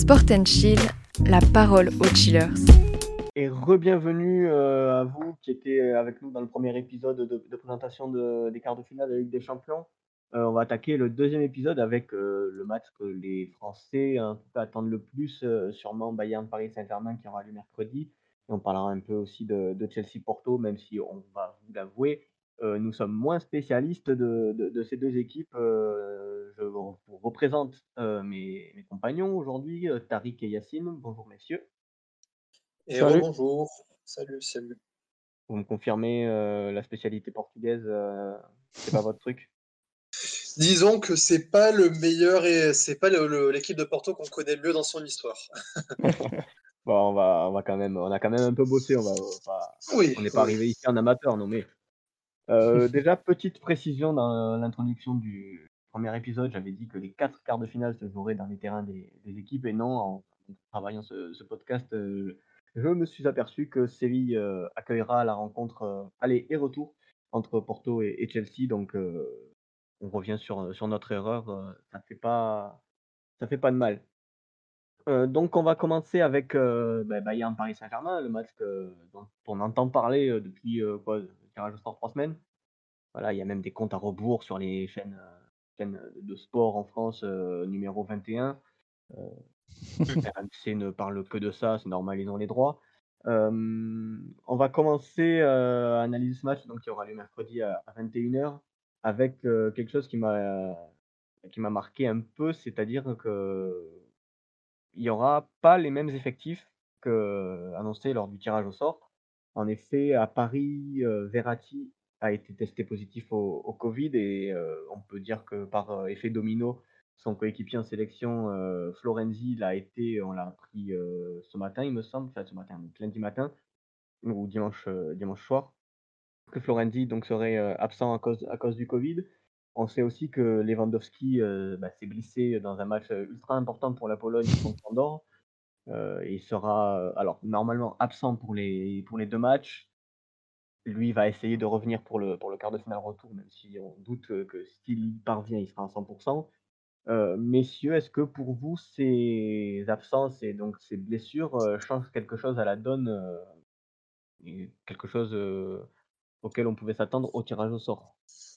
Sport and Chill, la parole aux chillers. Et re-bienvenue à vous qui étiez avec nous dans le premier épisode de présentation des quarts de finale de la Ligue des Champions. On va attaquer le deuxième épisode avec le match que les Français en tout cas, attendent le plus, sûrement Bayern-Paris Saint-Germain qui aura lieu mercredi. Et on parlera un peu aussi de Chelsea-Porto, même si on va vous l'avouer, nous sommes moins spécialistes de ces deux équipes. Je vous représente mes compagnons aujourd'hui, Tariq et Yacine. Bonjour messieurs. Et Salut. rebonjour. Salut. Vous me confirmez la spécialité portugaise, c'est pas votre truc? Disons que c'est pas le meilleur et c'est pas l'équipe de Porto qu'on connaît le mieux dans son histoire. Bon, on a quand même un peu bossé, Oui. on n'est pas arrivé ici en amateur, non mais déjà petite précision dans l'introduction du premier épisode, j'avais dit que les 4 quarts de finale se joueraient dans les terrains des équipes et non, en travaillant ce podcast, je me suis aperçu que Séville accueillera la rencontre aller et retour entre Porto et Chelsea, donc on revient sur notre erreur, ça fait pas de mal. Donc on va commencer avec Bayern Paris Saint-Germain, le match dont on entend parler depuis le tirage au sort 3 semaines. Voilà, il y a même des comptes à rebours sur les chaînes de sport en France, numéro 21. RMC ne parle que de ça, c'est normal, ils ont les droits. On va commencer à analyser ce match donc qui aura lieu mercredi à 21h avec quelque chose qui m'a marqué un peu, c'est-à-dire que il y aura pas les mêmes effectifs qu'annoncés lors du tirage au sort. En effet, à Paris, Verratti a été testé positif au Covid et on peut dire que par effet domino, son coéquipier en sélection, Florenzi l'a été, on l'a appris ce matin, il me semble, enfin ce matin, donc lundi matin ou dimanche soir, que Florenzi donc serait absent à cause du Covid. On sait aussi que Lewandowski s'est blessé dans un match ultra important pour la Pologne contre Andorre. Il sera alors normalement absent pour les 2 matchs. Lui va essayer de revenir pour le quart de finale retour, même si on doute que s'il y parvient, il sera à 100%. Messieurs, est-ce que pour vous ces absences et donc ces blessures changent quelque chose à la donne, et quelque chose auquel on pouvait s'attendre au tirage au sort?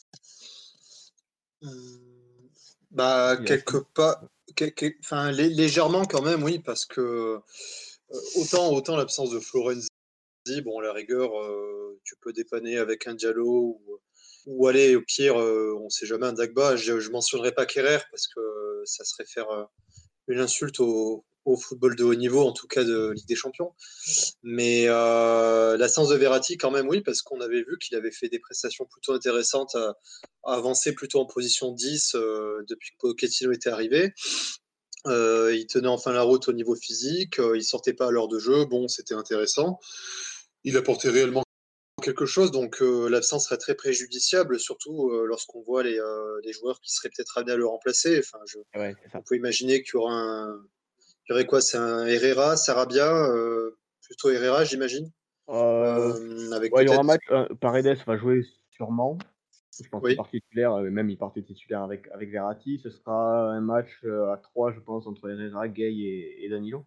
Bah, Yacine? quelque part, enfin, légèrement quand même, oui, parce que autant l'absence de Florenzi, bon, à la rigueur, tu peux dépanner avec un Diallo ou aller au pire, on sait jamais, un Dagba. Je mentionnerai pas Kerrer parce que ça serait faire une insulte au football de haut niveau, en tout cas de Ligue des Champions. Mais l'absence de Verratti, quand même, oui, parce qu'on avait vu qu'il avait fait des prestations plutôt intéressantes, à avancer plutôt en position 10 depuis que Pochettino était arrivé. Il tenait enfin la route au niveau physique, il sortait pas à l'heure de jeu, bon, c'était intéressant. Il apportait réellement quelque chose, donc l'absence serait très préjudiciable, surtout lorsqu'on voit les joueurs qui seraient peut-être amenés à le remplacer. Enfin, Ouais, c'est ça. on peut imaginer qu'il y aurait quoi, c'est un Herrera, Sarabia, plutôt Herrera, j'imagine. Avec Ouais, il y aura un peut-être. match, Paredes va jouer sûrement. Je pense qu'il Oui. part titulaire, même il partait titulaire avec Verratti. Ce sera un match à 3, je pense, entre Herrera, Gueye et Danilo.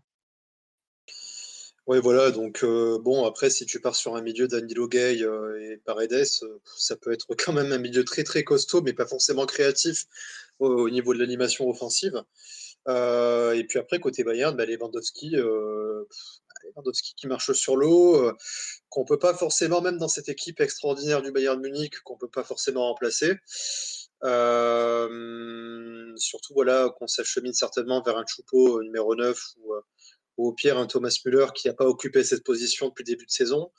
Oui, voilà. Donc, bon, après, si tu pars sur un milieu Danilo Gueye et Paredes, ça peut être quand même un milieu très, très costaud, mais pas forcément créatif au niveau de l'animation offensive. Et puis après, côté Bayern, Lewandowski qui marche sur l'eau, qu'on peut pas forcément, même dans cette équipe extraordinaire du Bayern Munich, qu'on peut pas forcément remplacer. Surtout voilà, qu'on s'achemine certainement vers un Choupo numéro 9 ou au pire un Thomas Müller qui n'a pas occupé cette position depuis le début de saison.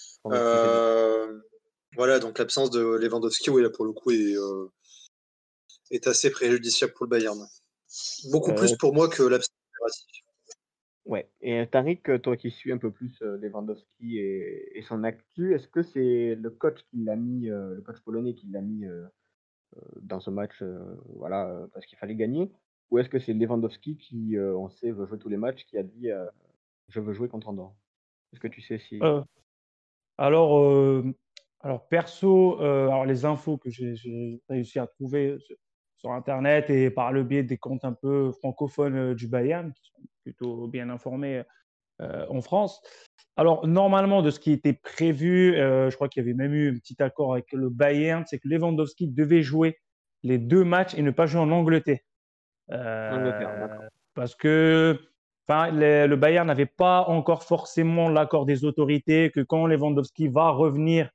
Voilà, donc l'absence de Lewandowski, oui, là pour le coup, est assez préjudiciable pour le Bayern. Beaucoup plus pour moi que l'absence de Verratti. Ouais. Et Tariq, toi qui suis un peu plus Lewandowski et son actu, est-ce que c'est le coach qui l'a mis, le coach polonais qui l'a mis dans ce match, voilà, parce qu'il fallait gagner? Ou est-ce que c'est Lewandowski qui, on sait, veut jouer tous les matchs, qui a dit je veux jouer contre Andorre? Est-ce que tu sais si. Alors, alors perso, alors les infos que j'ai réussi à trouver sur Internet et par le biais des comptes un peu francophones du Bayern, qui sont plutôt bien informé en France. Alors, normalement, de ce qui était prévu, je crois qu'il y avait même eu un petit accord avec le Bayern, c'est que Lewandowski devait jouer les 2 matchs et ne pas jouer en Angleterre. Angleterre, d'accord. Parce que le Bayern n'avait pas encore forcément l'accord des autorités, que quand Lewandowski va revenir,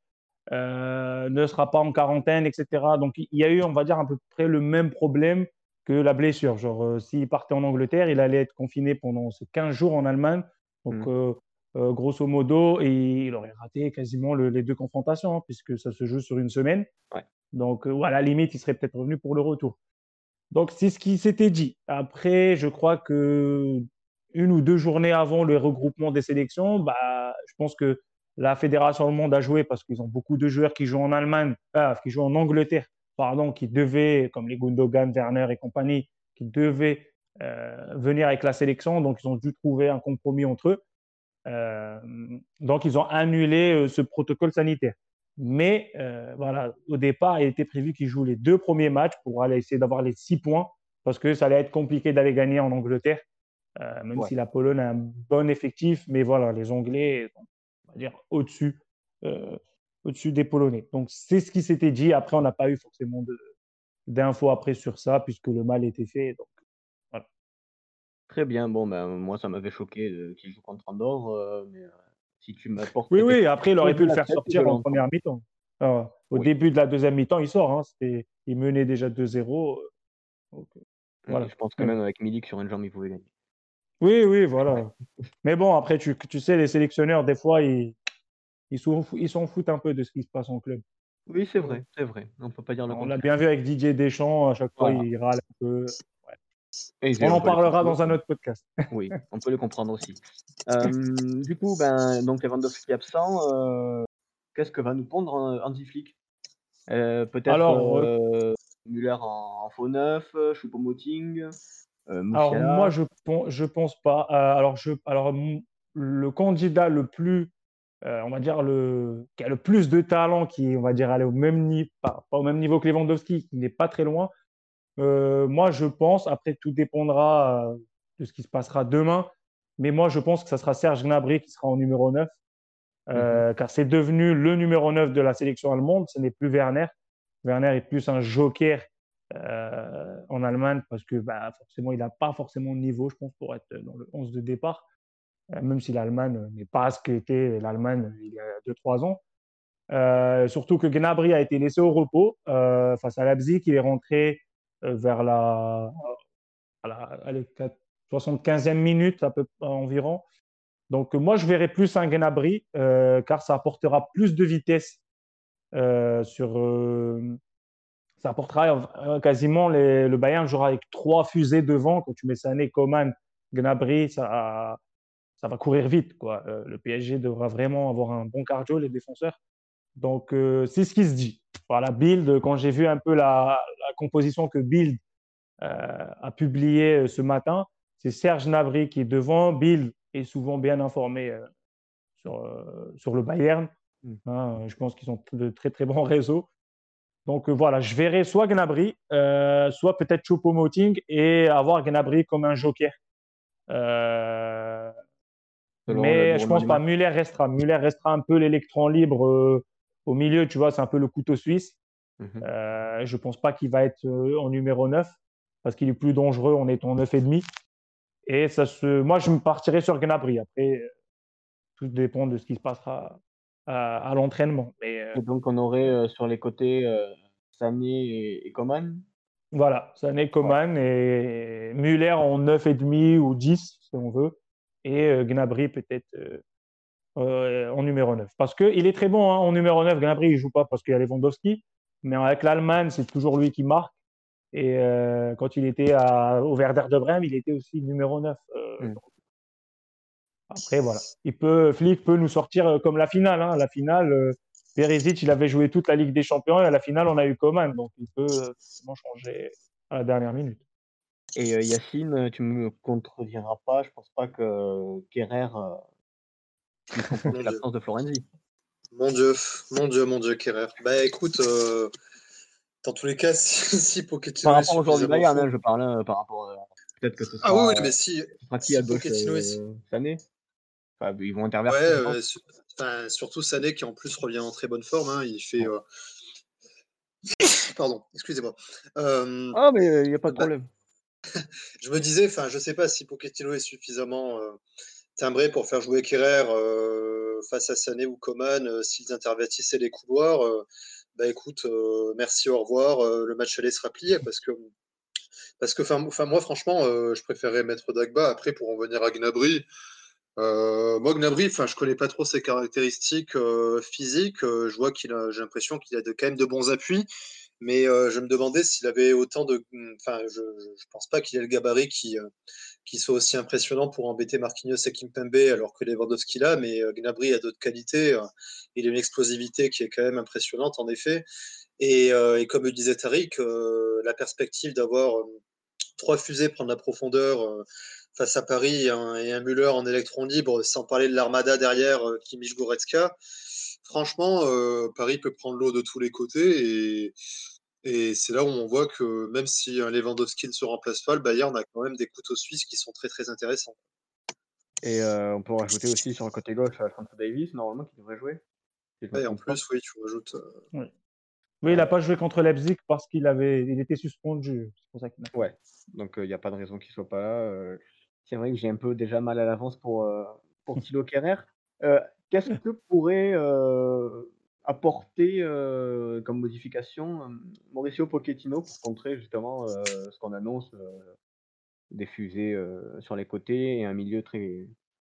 ne sera pas en quarantaine, etc. Donc, il y a eu, on va dire, à peu près le même problème que la blessure. Genre, s'il partait en Angleterre, il allait être confiné pendant ces 15 jours en Allemagne. Donc, grosso modo, et il aurait raté quasiment les 2 confrontations, hein, puisque ça se joue sur une semaine. Ouais. Donc, à la limite, il serait peut-être revenu pour le retour. Donc, c'est ce qui s'était dit. Après, je crois que 1 ou 2 journées avant le regroupement des sélections, je pense que la Fédération allemande a joué parce qu'ils ont beaucoup de joueurs qui jouent en Allemagne, qui jouent en Angleterre, pardon, qui devaient, comme les Gundogan, Werner et compagnie, qui devaient venir avec la sélection. Donc, ils ont dû trouver un compromis entre eux. Donc, ils ont annulé ce protocole sanitaire. Mais voilà, au départ, il était prévu qu'ils jouent les 2 premiers matchs pour aller essayer d'avoir les 6 points parce que ça allait être compliqué d'aller gagner en Angleterre, même si la Pologne a un bon effectif. Mais voilà, les Anglais sont, on va dire, au-dessus des Polonais. Donc, c'est ce qui s'était dit. Après, on n'a pas eu forcément d'infos après sur ça puisque le mal était fait. Donc, voilà. Très bien. Bon, moi, ça m'avait choqué qu'il joue contre Andorre, mais si tu m'apportes Oui, après, il aurait pu le faire je sortir en l'entends. première mi-temps. Au début de la deuxième mi-temps, il sort. Hein, il menait déjà 2-0. Donc, voilà. Je pense que même avec Milik sur une jambe, il pouvait gagner. Oui, voilà. Mais bon, après, tu sais, les sélectionneurs, des fois, ils s'en foutent un peu de ce qui se passe en club. Oui, c'est vrai. On ne peut pas dire le On l'a contraire. bien vu avec Didier Deschamps, à chaque fois, il râle un peu. Et On en peut le parlera comprendre dans un aussi. autre podcast. Oui, on peut le comprendre aussi. Du coup, donc Lewandowski absent, qu'est-ce que va nous pondre Hansi Flick? Peut-être Alors, Müller en faux neuf, Choupo-Moting, moi, Musiala. je pense pas. Le candidat le plus, on va dire, qui a le plus de talent, qui, on va dire, aller au même niveau, pas au même niveau que Lewandowski, qui n'est pas très loin. Moi, je pense, après, tout dépendra de ce qui se passera demain, mais moi, je pense que ça sera Serge Gnabry qui sera en numéro 9, car c'est devenu le numéro 9 de la sélection allemande, ce n'est plus Werner. Werner est plus un joker en Allemagne parce que forcément, il n'a pas forcément de niveau, je pense, pour être dans le 11 de départ, même si l'Allemagne n'est pas ce qu'était l'Allemagne il y a 2-3 ans. Surtout que Gnabry a été laissé au repos face à Leipzig. Il est rentré vers la 75e minute environ. Donc, moi, je verrais plus un Gnabry car ça apportera plus de vitesse ça apportera quasiment le Bayern jouera avec 3 fusées devant. Quand tu mets Sané, Coman, Gnabry, ça va courir vite, quoi. Le PSG devra vraiment avoir un bon cardio, les défenseurs. Donc, c'est ce qui se dit. Voilà, Bild, quand j'ai vu un peu la composition que Bild a publiée ce matin, c'est Serge Gnabry qui est devant. Bild est souvent bien informé sur le Bayern. Je pense qu'ils ont de très, très bons réseaux. Donc, voilà, je verrai soit Gnabry, soit peut-être Choupo-Moting et avoir Gnabry comme un joker. Mais je pense pas. Müller restera un peu l'électron libre au milieu, tu vois, c'est un peu le couteau suisse. Je pense pas qu'il va être en numéro 9 parce qu'il est plus dangereux en étant 9,5. Et moi, je me partirai sur Gnabry. Après, tout dépend de ce qui se passera à l'entraînement. Et donc, on aurait sur les côtés Sané et Coman. Voilà, Sané, Coman et Müller en 9,5 ou 10, si on veut. Et Gnabry peut-être en numéro 9. Parce qu'il est très bon en numéro 9. Gnabry, il ne joue pas parce qu'il y a Lewandowski. Mais avec l'Allemagne, c'est toujours lui qui marque. Et quand il était au Werder de Brême, il était aussi numéro 9. Après, voilà. Flick peut nous sortir comme la finale. Hein. La finale, Perisic, il avait joué toute la Ligue des Champions. Et à la finale, on a eu Coman. Donc, il peut vraiment changer à la dernière minute. Et Yacine, tu me contrediras pas, je pense pas que Kerrer puisse compenser l'absence de Florenzi. Mon Dieu, Kerrer. Écoute, dans tous les cas, si Pochettino par rapport au joueur du Bayern, je parle par rapport Peut-être que ce Ah oui, sera, mais si, ce sera qui à si gauche Pochettino est. cette année? Enfin, ils vont Ouais, intervertir, je pense. surtout Sané qui en plus revient en très bonne forme. Hein, il fait. Ouais. Pardon, excusez-moi. Euh, Ah, mais il n'y a pas de bah, problème. je me disais, je sais pas si Pochettino est suffisamment timbré pour faire jouer Kerrer face à Sané ou Coman s'ils intervertissaient les couloirs. Bah écoute, merci, au revoir. Le match allait se plié parce que moi franchement, je préférerais mettre Dagba après pour en venir à Gnabry. Moi, Gnabry, je connais pas trop ses caractéristiques physiques. J'ai l'impression qu'il a quand même de bons appuis, mais je me demandais s'il avait autant de. Je pense pas qu'il ait le gabarit qui soit aussi impressionnant pour embêter Marquinhos et Kimpembe alors que Lewandowski là, mais Gnabry a d'autres qualités. Il a une explosivité qui est quand même impressionnante en effet. Et comme le disait Tariq, la perspective d'avoir 3 fusées prendre la profondeur face à Paris et un Müller en électron libre, sans parler de l'armada derrière Kimmich Goretzka. Franchement, Paris peut prendre l'eau de tous les côtés et c'est là où on voit que même si un Lewandowski ne se remplace pas, le Bayern a quand même des couteaux suisses qui sont très très intéressants. Et on peut rajouter aussi sur le côté gauche Alphonso Davies, normalement, qui devrait jouer, si je me Et en trompe pas. plus, oui, tu rajoutes. Oui. Oui, il n'a pas joué contre Leipzig parce qu'il était suspendu. C'est pour ça qu'il n'a pas. Ouais, donc il n'y a pas de raison qu'il soit pas là. C'est vrai que j'ai un peu déjà mal à l'avance pour Thilo Kehrer. Qu'est-ce que pourrait apporter comme modification Mauricio Pochettino pour contrer justement ce qu'on annonce, des fusées sur les côtés et un milieu très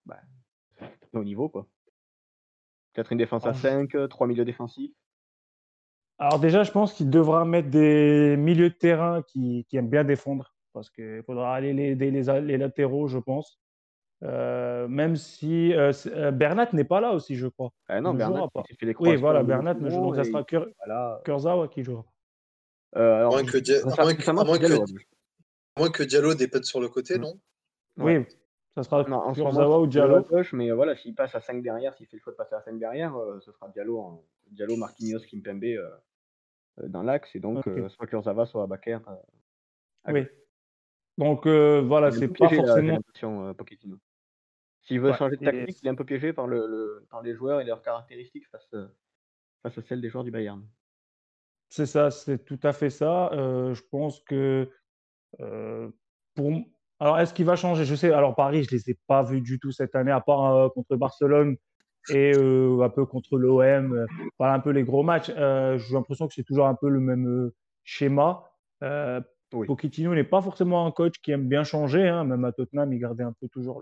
haut niveau, quoi. Peut-être une défense à Alors, 5, 3 milieux défensifs. alors déjà, je pense qu'il devra mettre des milieux de terrain qui aiment bien défendre parce qu'il faudra aller aider les latéraux, je pense. Même si Bernat n'est pas là aussi, je crois. Ah Il non, ne Bernat, jouera il pas. s'est fait des Oui, croisures voilà, au milieu Bernat du ne joue. Donc, front ça et sera voilà. Kurzawa qui jouera. Alors, À récemment, c'est Diallo à gauche. moins que Diallo dépanne sur le côté, Mmh. non? Ouais. Oui, ça sera Non, en ce moment, Kurzawa ou c'est Diallo à Diallo. gauche, mais voilà, s'il passe à 5 derrière, s'il fait le choix de passer à 5 derrière, ce sera Diallo, Marquinhos, Kimpembe dans l'axe et donc Ok. soit Kurzawa, soit Bakker à Oui. gauche. Donc, voilà, Il est un c'est peu pas piégé là, j'ai forcément. l'impression, Pochettino. S'il veut Ouais. changer de Et tactique, il est un peu piégé par les joueurs et leurs caractéristiques face à celles des joueurs du Bayern. c'est ça, c'est tout à fait ça. Je pense que euh, pour. Alors, est-ce qu'il va changer? Je sais. Alors, Paris, je ne les ai pas vus du tout cette année, à part contre Barcelone et un peu contre l'OM. Voilà un peu les gros matchs. J'ai l'impression que c'est toujours un peu le même schéma. Euh, Oui. Pochettino n'est pas forcément un coach qui aime bien changer, hein. Même à Tottenham, il gardait un peu toujours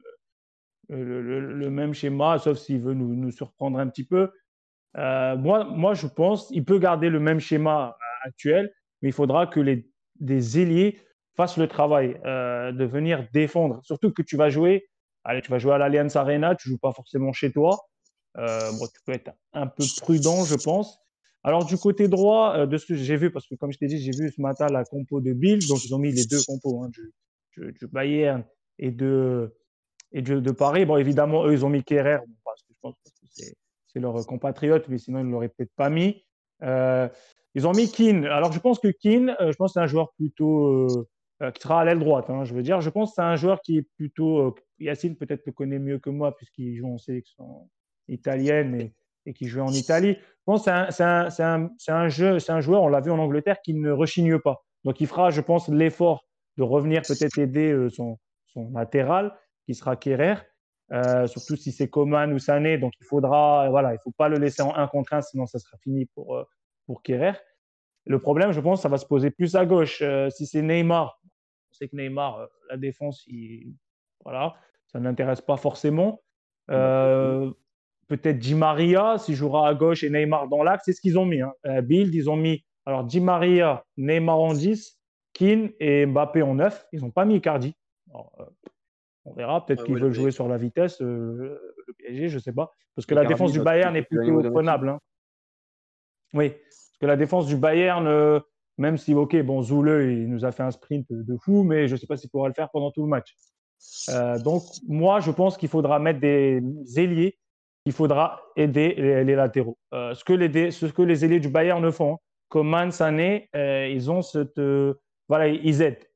le même schéma, sauf s'il veut nous surprendre un petit peu. Moi, je pense qu'il peut garder le même schéma actuel, mais il faudra que des ailiers fassent le travail de venir défendre. Surtout que tu vas jouer à l'Allianz Arena, tu ne joues pas forcément chez toi. Bon, tu peux être un peu prudent, je pense. Alors, du côté droit, de ce que j'ai vu, parce que comme je t'ai dit, j'ai vu ce matin la compo de Bill, donc ils ont mis les deux compos, hein, du Bayern et de Paris. Bon, évidemment, eux, ils ont mis Kerrer, parce que je pense que c'est leur compatriote, mais sinon, ils ne l'auraient peut-être pas mis. Ils ont mis Keane. Alors, je pense que Keane, je pense que c'est un joueur plutôt qui sera à l'aile droite. Hein, je veux dire, je pense que c'est un joueur qui est plutôt. Yacine peut-être le connaît mieux que moi, puisqu'il joue en sélection italienne et qui joue en Italie. Je pense que c'est un joueur, on l'a vu en Angleterre, qui ne rechigne pas. Donc, il fera, je pense, l'effort de revenir peut-être aider son latéral, qui sera Kerrer. Surtout si c'est Coman ou Sané, donc il ne faut pas le laisser en 1 contre 1, sinon ça sera fini pour Kerrer. Le problème, je pense, ça va se poser plus à gauche. Si c'est Neymar, on sait que Neymar, la défense, voilà, ça ne l'intéresse pas forcément. Peut-être Di Maria, s'il jouera à gauche et Neymar dans l'axe, c'est ce qu'ils ont mis. Hein. Bild, ils ont mis alors Di Maria, Neymar en 10, Keane et Mbappé en 9. Ils n'ont pas mis Icardi. Alors, on verra, peut-être qu'ils veulent jouer sur la vitesse, le PSG, je ne sais pas. Parce que la défense du Bayern est plutôt prenable. Hein. Oui, parce que la défense du Bayern, même si, ok, bon, Zoule, il nous a fait un sprint de fou, mais je ne sais pas s'il pourra le faire pendant tout le match. Donc, moi, je pense qu'il faudra mettre des ailiers, il faudra aider les latéraux. Ce que les ailiers du Bayern ne font, hein. Coman, Sané, ils ont voilà, ils aident.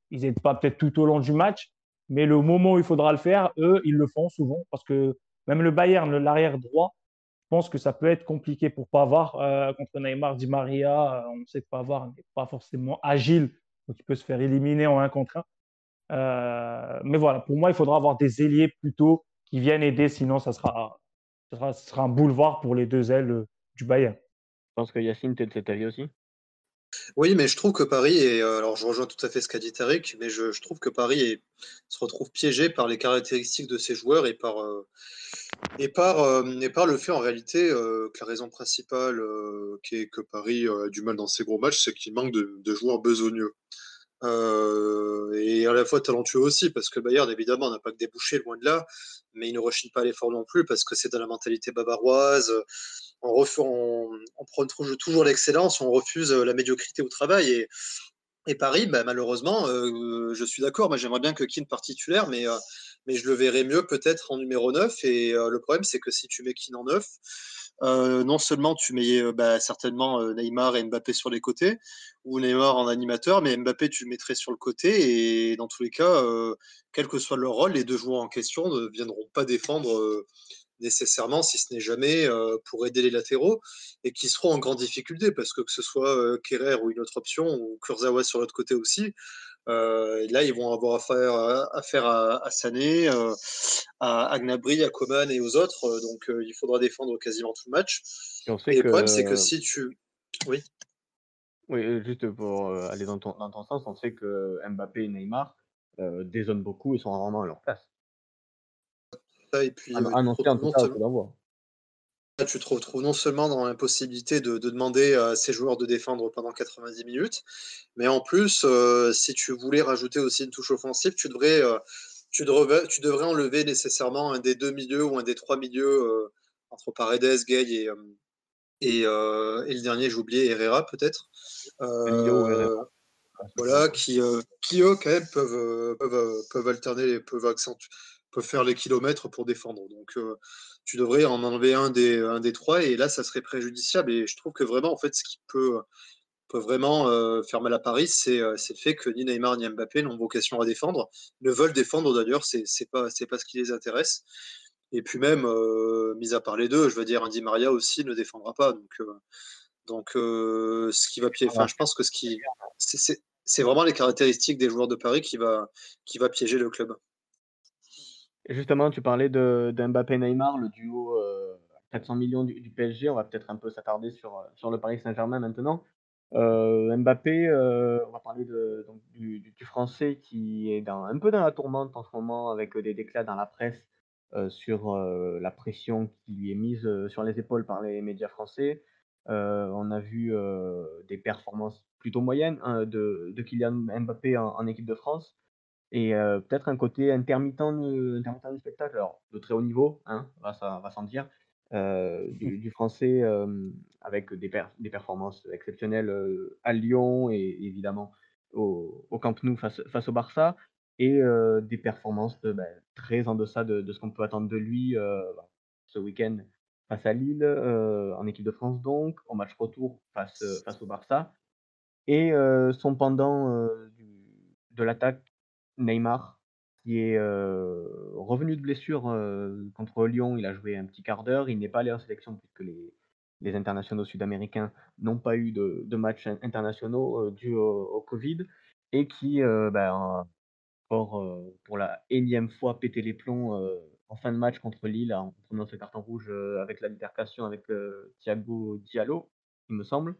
ils n'aident pas peut-être tout au long du match, mais le moment où il faudra le faire, eux, ils le font souvent parce que même le Bayern, l'arrière droit, je pense que ça peut être compliqué pour Pavard contre Neymar, Di Maria. On sait que Pavard n'est pas forcément agile, donc il peut se faire éliminer en 1 contre 1. Mais voilà, pour moi, il faudra avoir des ailiers plutôt qui viennent aider, sinon ça sera un boulevard pour les deux ailes du Bayern. Je pense que Yacine, t'es de cet avis aussi. Oui, mais je trouve que Paris est. Alors, je rejoins tout à fait ce qu'a dit Tariq, mais je trouve que se retrouve piégé par les caractéristiques de ses joueurs et par le fait en réalité que la raison principale qui est que Paris a du mal dans ses gros matchs, c'est qu'il manque de joueurs besogneux. Et à la fois talentueux aussi, parce que Bayern, évidemment, n'a pas que débouché, loin de là, mais il ne rechigne pas à l'effort non plus, parce que c'est dans la mentalité bavaroise. On prend toujours l'excellence, on refuse la médiocrité au travail. Et Paris, bah, malheureusement, je suis d'accord, moi j'aimerais bien que Keane parte titulaire, mais je le verrais mieux peut-être en numéro 9. Et le problème, c'est que si tu mets Keane en 9, non seulement tu mets certainement Neymar et Mbappé sur les côtés, ou Neymar en animateur, mais Mbappé tu le mettrais sur le côté, et dans tous les cas, quel que soit leur rôle, les deux joueurs en question ne viendront pas défendre nécessairement, si ce n'est jamais, pour aider les latéraux, et qui seront en grande difficulté, parce que ce soit Kerrer ou une autre option, ou Kurzawa sur l'autre côté aussi, là, ils vont avoir affaire à Sané, à Gnabry, à Coman et aux autres. Donc, il faudra défendre quasiment tout le match. Et on sait Et le que, problème, c'est que si tu. Oui. oui, juste pour aller dans ton sens, on sait que Mbappé et Neymar dézonnent beaucoup et sont rarement à leur place. Et puis, Annoncé en tout cas au coup d'envoi. tu te retrouves non seulement dans l'impossibilité de demander à ces joueurs de défendre pendant 90 minutes, mais en plus, si tu voulais rajouter aussi une touche offensive, tu devrais enlever nécessairement un des deux milieux ou un des trois milieux entre Paredes, Gay et le dernier, j'ai oublié, Herrera peut-être. Herrera. Voilà, qui eux quand même peuvent alterner, peuvent faire les kilomètres pour défendre. Donc tu devrais en enlever un des trois, et là ça serait préjudiciable. Et je trouve que vraiment, en fait, ce qui peut vraiment faire mal à Paris, c'est le fait que ni Neymar ni Mbappé n'ont vocation à défendre, ne veulent défendre d'ailleurs, c'est pas ce qui les intéresse. Et puis même, mis à part les deux, je veux dire, Di Maria aussi ne défendra pas. Donc ce qui va piéger, enfin, je pense que c'est vraiment les caractéristiques des joueurs de Paris qui va piéger le club. Et justement, tu parlais de Mbappé-Neymar, le duo 400 millions du PSG. On va peut-être un peu s'attarder sur le Paris Saint-Germain maintenant. Mbappé, on va parler donc du Français qui est un peu dans la tourmente en ce moment, avec des déclats dans la presse sur la pression qui lui est mise sur les épaules par les médias français. On a vu des performances plutôt moyennes de Kylian Mbappé en équipe de France. Et peut-être un côté intermittent du spectacle, alors de très haut niveau, hein, ça va sans dire, du français, avec des performances exceptionnelles à Lyon et évidemment au Camp Nou face au Barça, et des performances très en deçà de ce qu'on peut attendre de lui ce week-end face à Lille, en équipe de France donc, au match retour face au Barça. Et son pendant de l'attaque, Neymar, qui est revenu de blessure contre Lyon. Il a joué un petit quart d'heure. Il n'est pas allé en sélection puisque les internationaux sud-américains n'ont pas eu de matchs internationaux dû au Covid, et qui pour la énième fois pété les plombs en fin de match contre Lille en prenant ce carton rouge avec l'altercation avec Thiago Diallo, il me semble.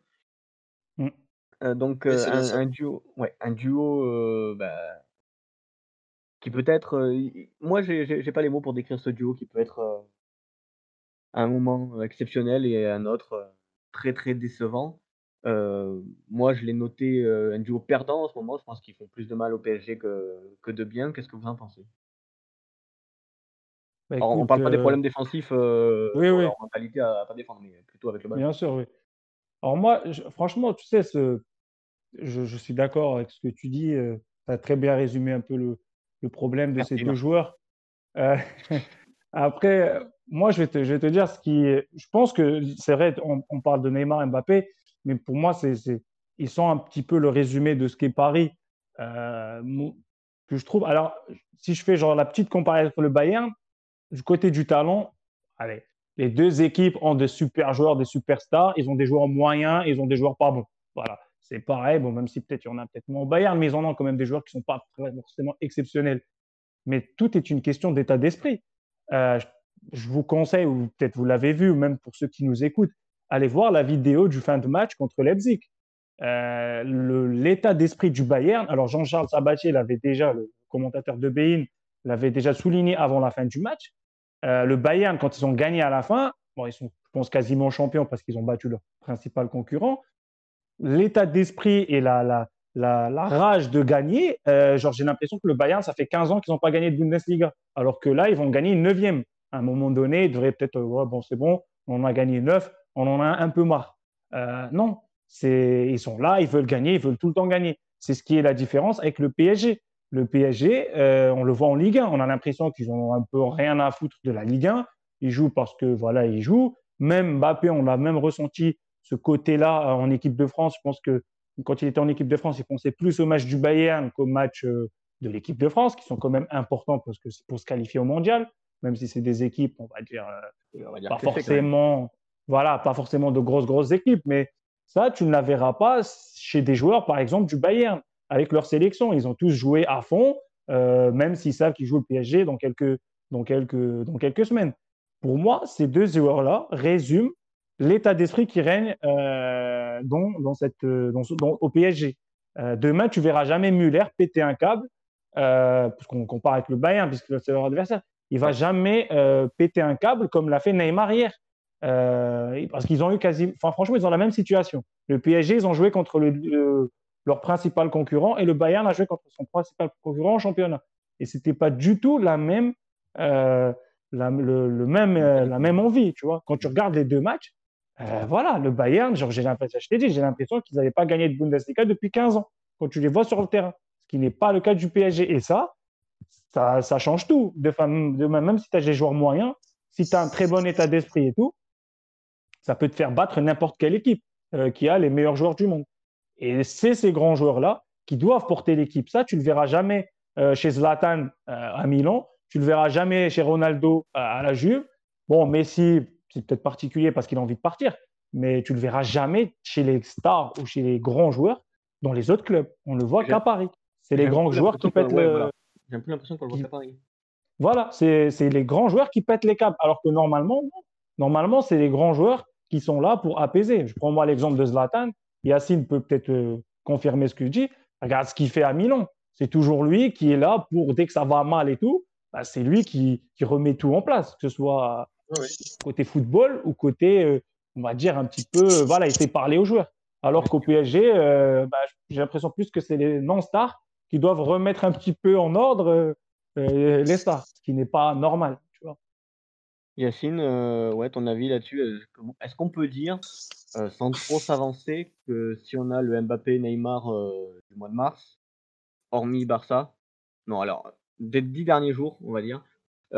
Donc Oui, c'est bien ça. un duo qui peut être, moi j'ai pas les mots pour décrire ce duo qui peut être à un moment exceptionnel et à un autre très très décevant. Moi je l'ai noté un duo perdant en ce moment. Je pense qu'ils font plus de mal au PSG que de bien. Qu'est-ce que vous en pensez? Bah, Alors on écoute, parle pas des problèmes défensifs oui, dans oui, leur mentalité à pas défendre, mais plutôt avec le ballon. bien sûr, oui. Alors moi, franchement, tu sais, je suis d'accord avec ce que tu dis. Tu as très bien résumé un peu le problème de ces Merci, deux merci. joueurs. Euh, Après, moi, je vais te dire je pense que c'est vrai, on parle de Neymar et Mbappé, mais pour moi, ils sont un petit peu le résumé de ce qu'est Paris. mo- que je trouve. Alors, si je fais genre la petite comparaison avec le Bayern, du côté du talent, allez, les deux équipes ont des super joueurs, des superstars. Ils ont des joueurs moyens, ils ont des joueurs pas bons. Voilà, c'est pareil. Bon, même si peut-être il y en a peut-être moins au Bayern, mais ils en ont quand même des joueurs qui ne sont pas forcément exceptionnels. Mais tout est une question d'état d'esprit. Euh, je, je vous conseille, ou peut-être vous l'avez vu, ou même pour ceux qui nous écoutent, allez voir la vidéo du fin de match contre Leipzig. L'état d'esprit du Bayern, alors Jean-Charles Sabatier l'avait déjà, le commentateur de Bein, l'avait déjà souligné avant la fin du match. Le Bayern, quand ils ont gagné à la fin, bon, ils sont, je pense, quasiment champions parce qu'ils ont battu leur principal concurrent. L'état d'esprit et la rage de gagner, genre, j'ai l'impression que le Bayern, ça fait 15 ans qu'ils n'ont pas gagné de Bundesliga. Alors que là, ils vont gagner une neuvième. À un moment donné, ils devraient peut-être, ouais, bon, c'est bon, on en a gagné 9, on en a un peu marre. Non, ils sont là, ils veulent gagner, ils veulent tout le temps gagner. C'est ce qui est la différence avec le PSG. Le PSG, on le voit en Ligue 1, on a l'impression qu'ils ont un peu rien à foutre de la Ligue 1. Ils jouent parce que voilà, ils jouent. Même Mbappé, on l'a même ressenti ce côté-là en équipe de France. Je pense que quand il était en équipe de France, il pensait plus au match du Bayern qu'au match de l'équipe de France, qui sont quand même importants parce que c'est pour se qualifier au mondial, même si c'est des équipes, on va dire, On va dire pas que c'est quand même. forcément, voilà, pas forcément de grosses équipes, mais ça, tu ne la verras pas chez des joueurs, par exemple, du Bayern, avec leur sélection. Ils ont tous joué à fond, même s'ils savent qu'ils jouent le PSG dans quelques semaines. Pour moi, ces deux joueurs-là résument l'état d'esprit qui règne au PSG. Demain, tu verras jamais Müller péter un câble, parce qu'on compare avec le Bayern, puisque c'est leur adversaire. Il va jamais péter un câble comme l'a fait Neymar hier. Parce qu'ils ont eu quasi. Enfin, franchement, ils ont la même situation. Le PSG, ils ont joué contre leur principal concurrent et le Bayern a joué contre son principal concurrent en championnat. Et c'était pas du tout la même, la même envie, tu vois. Quand tu regardes les deux matchs, voilà, le Bayern, genre, je t'ai dit, j'ai l'impression qu'ils n'avaient pas gagné de Bundesliga depuis 15 ans, quand tu les vois sur le terrain, ce qui n'est pas le cas du PSG. Et ça change tout. Même si tu as des joueurs moyens, si tu as un très bon état d'esprit et tout, ça peut te faire battre n'importe quelle équipe qui a les meilleurs joueurs du monde. Et c'est ces grands joueurs-là qui doivent porter l'équipe. Ça, tu ne le verras jamais chez Zlatan à Milan, tu ne le verras jamais chez Ronaldo à la Juve. Bon, Messi, c'est peut-être particulier parce qu'il a envie de partir, mais tu ne le verras jamais chez les stars ou chez les grands joueurs dans les autres clubs. On ne le voit qu'à Paris. C'est les grands joueurs qui pètent voilà. J'ai un peu l'impression qu'on le voit qu'à Paris. Voilà, c'est les grands joueurs qui pètent les câbles. Alors que normalement, c'est les grands joueurs qui sont là pour apaiser. Je prends moi l'exemple de Zlatan. Yacine peut peut-être confirmer ce que je dis. Regarde ce qu'il fait à Milan. C'est toujours lui qui est là pour, dès que ça va mal et tout, bah, c'est lui qui remet tout en place, que ce soit côté football ou côté, on va dire, un petit peu, voilà, il fait parler aux joueurs. Alors qu'au PSG, bah, j'ai l'impression plus que c'est les non-stars qui doivent remettre un petit peu en ordre les stars, ce qui n'est pas normal, tu vois. Yacine, ouais, ton avis là-dessus, est-ce qu'on peut dire, sans trop s'avancer, que si on a le Mbappé, Neymar, du mois de mars, hormis Barça, non alors, des 10 derniers jours, on va dire,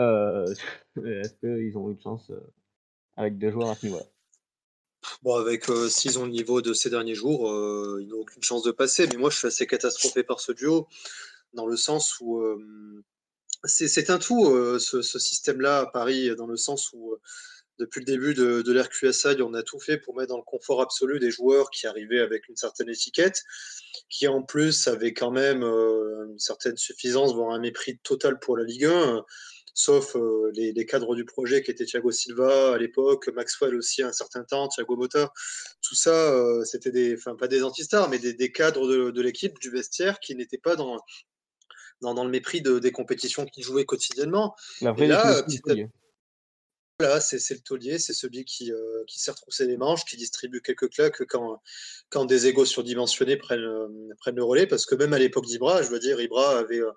est-ce qu'ils ont eu de chance, avec 2 joueurs à ce niveau-là? Bon, avec s'ils ont le niveau de ces derniers jours, ils n'ont aucune chance de passer. Mais moi, je suis assez catastrophé par ce duo, dans le sens où c'est un tout, ce système-là à Paris, dans le sens où depuis le début de l'ère QSI, on a tout fait pour mettre dans le confort absolu des joueurs qui arrivaient avec une certaine étiquette, qui en plus avaient quand même une certaine suffisance, voire un mépris total pour la Ligue 1, sauf les cadres du projet qui étaient Thiago Silva à l'époque, Maxwell aussi à un certain temps, Thiago Motta. Tout ça, c'était enfin pas des antistars, mais des cadres de l'équipe, du vestiaire, qui n'étaient pas dans le mépris des compétitions qu'ils jouaient quotidiennement. La Et vraie là, définition du taulier. voilà, c'est le taulier, c'est celui qui sait retrousser les manches, qui distribue quelques claques quand des égos surdimensionnés prennent le relais. Parce que même à l'époque d'Ibra, je veux dire, Ibra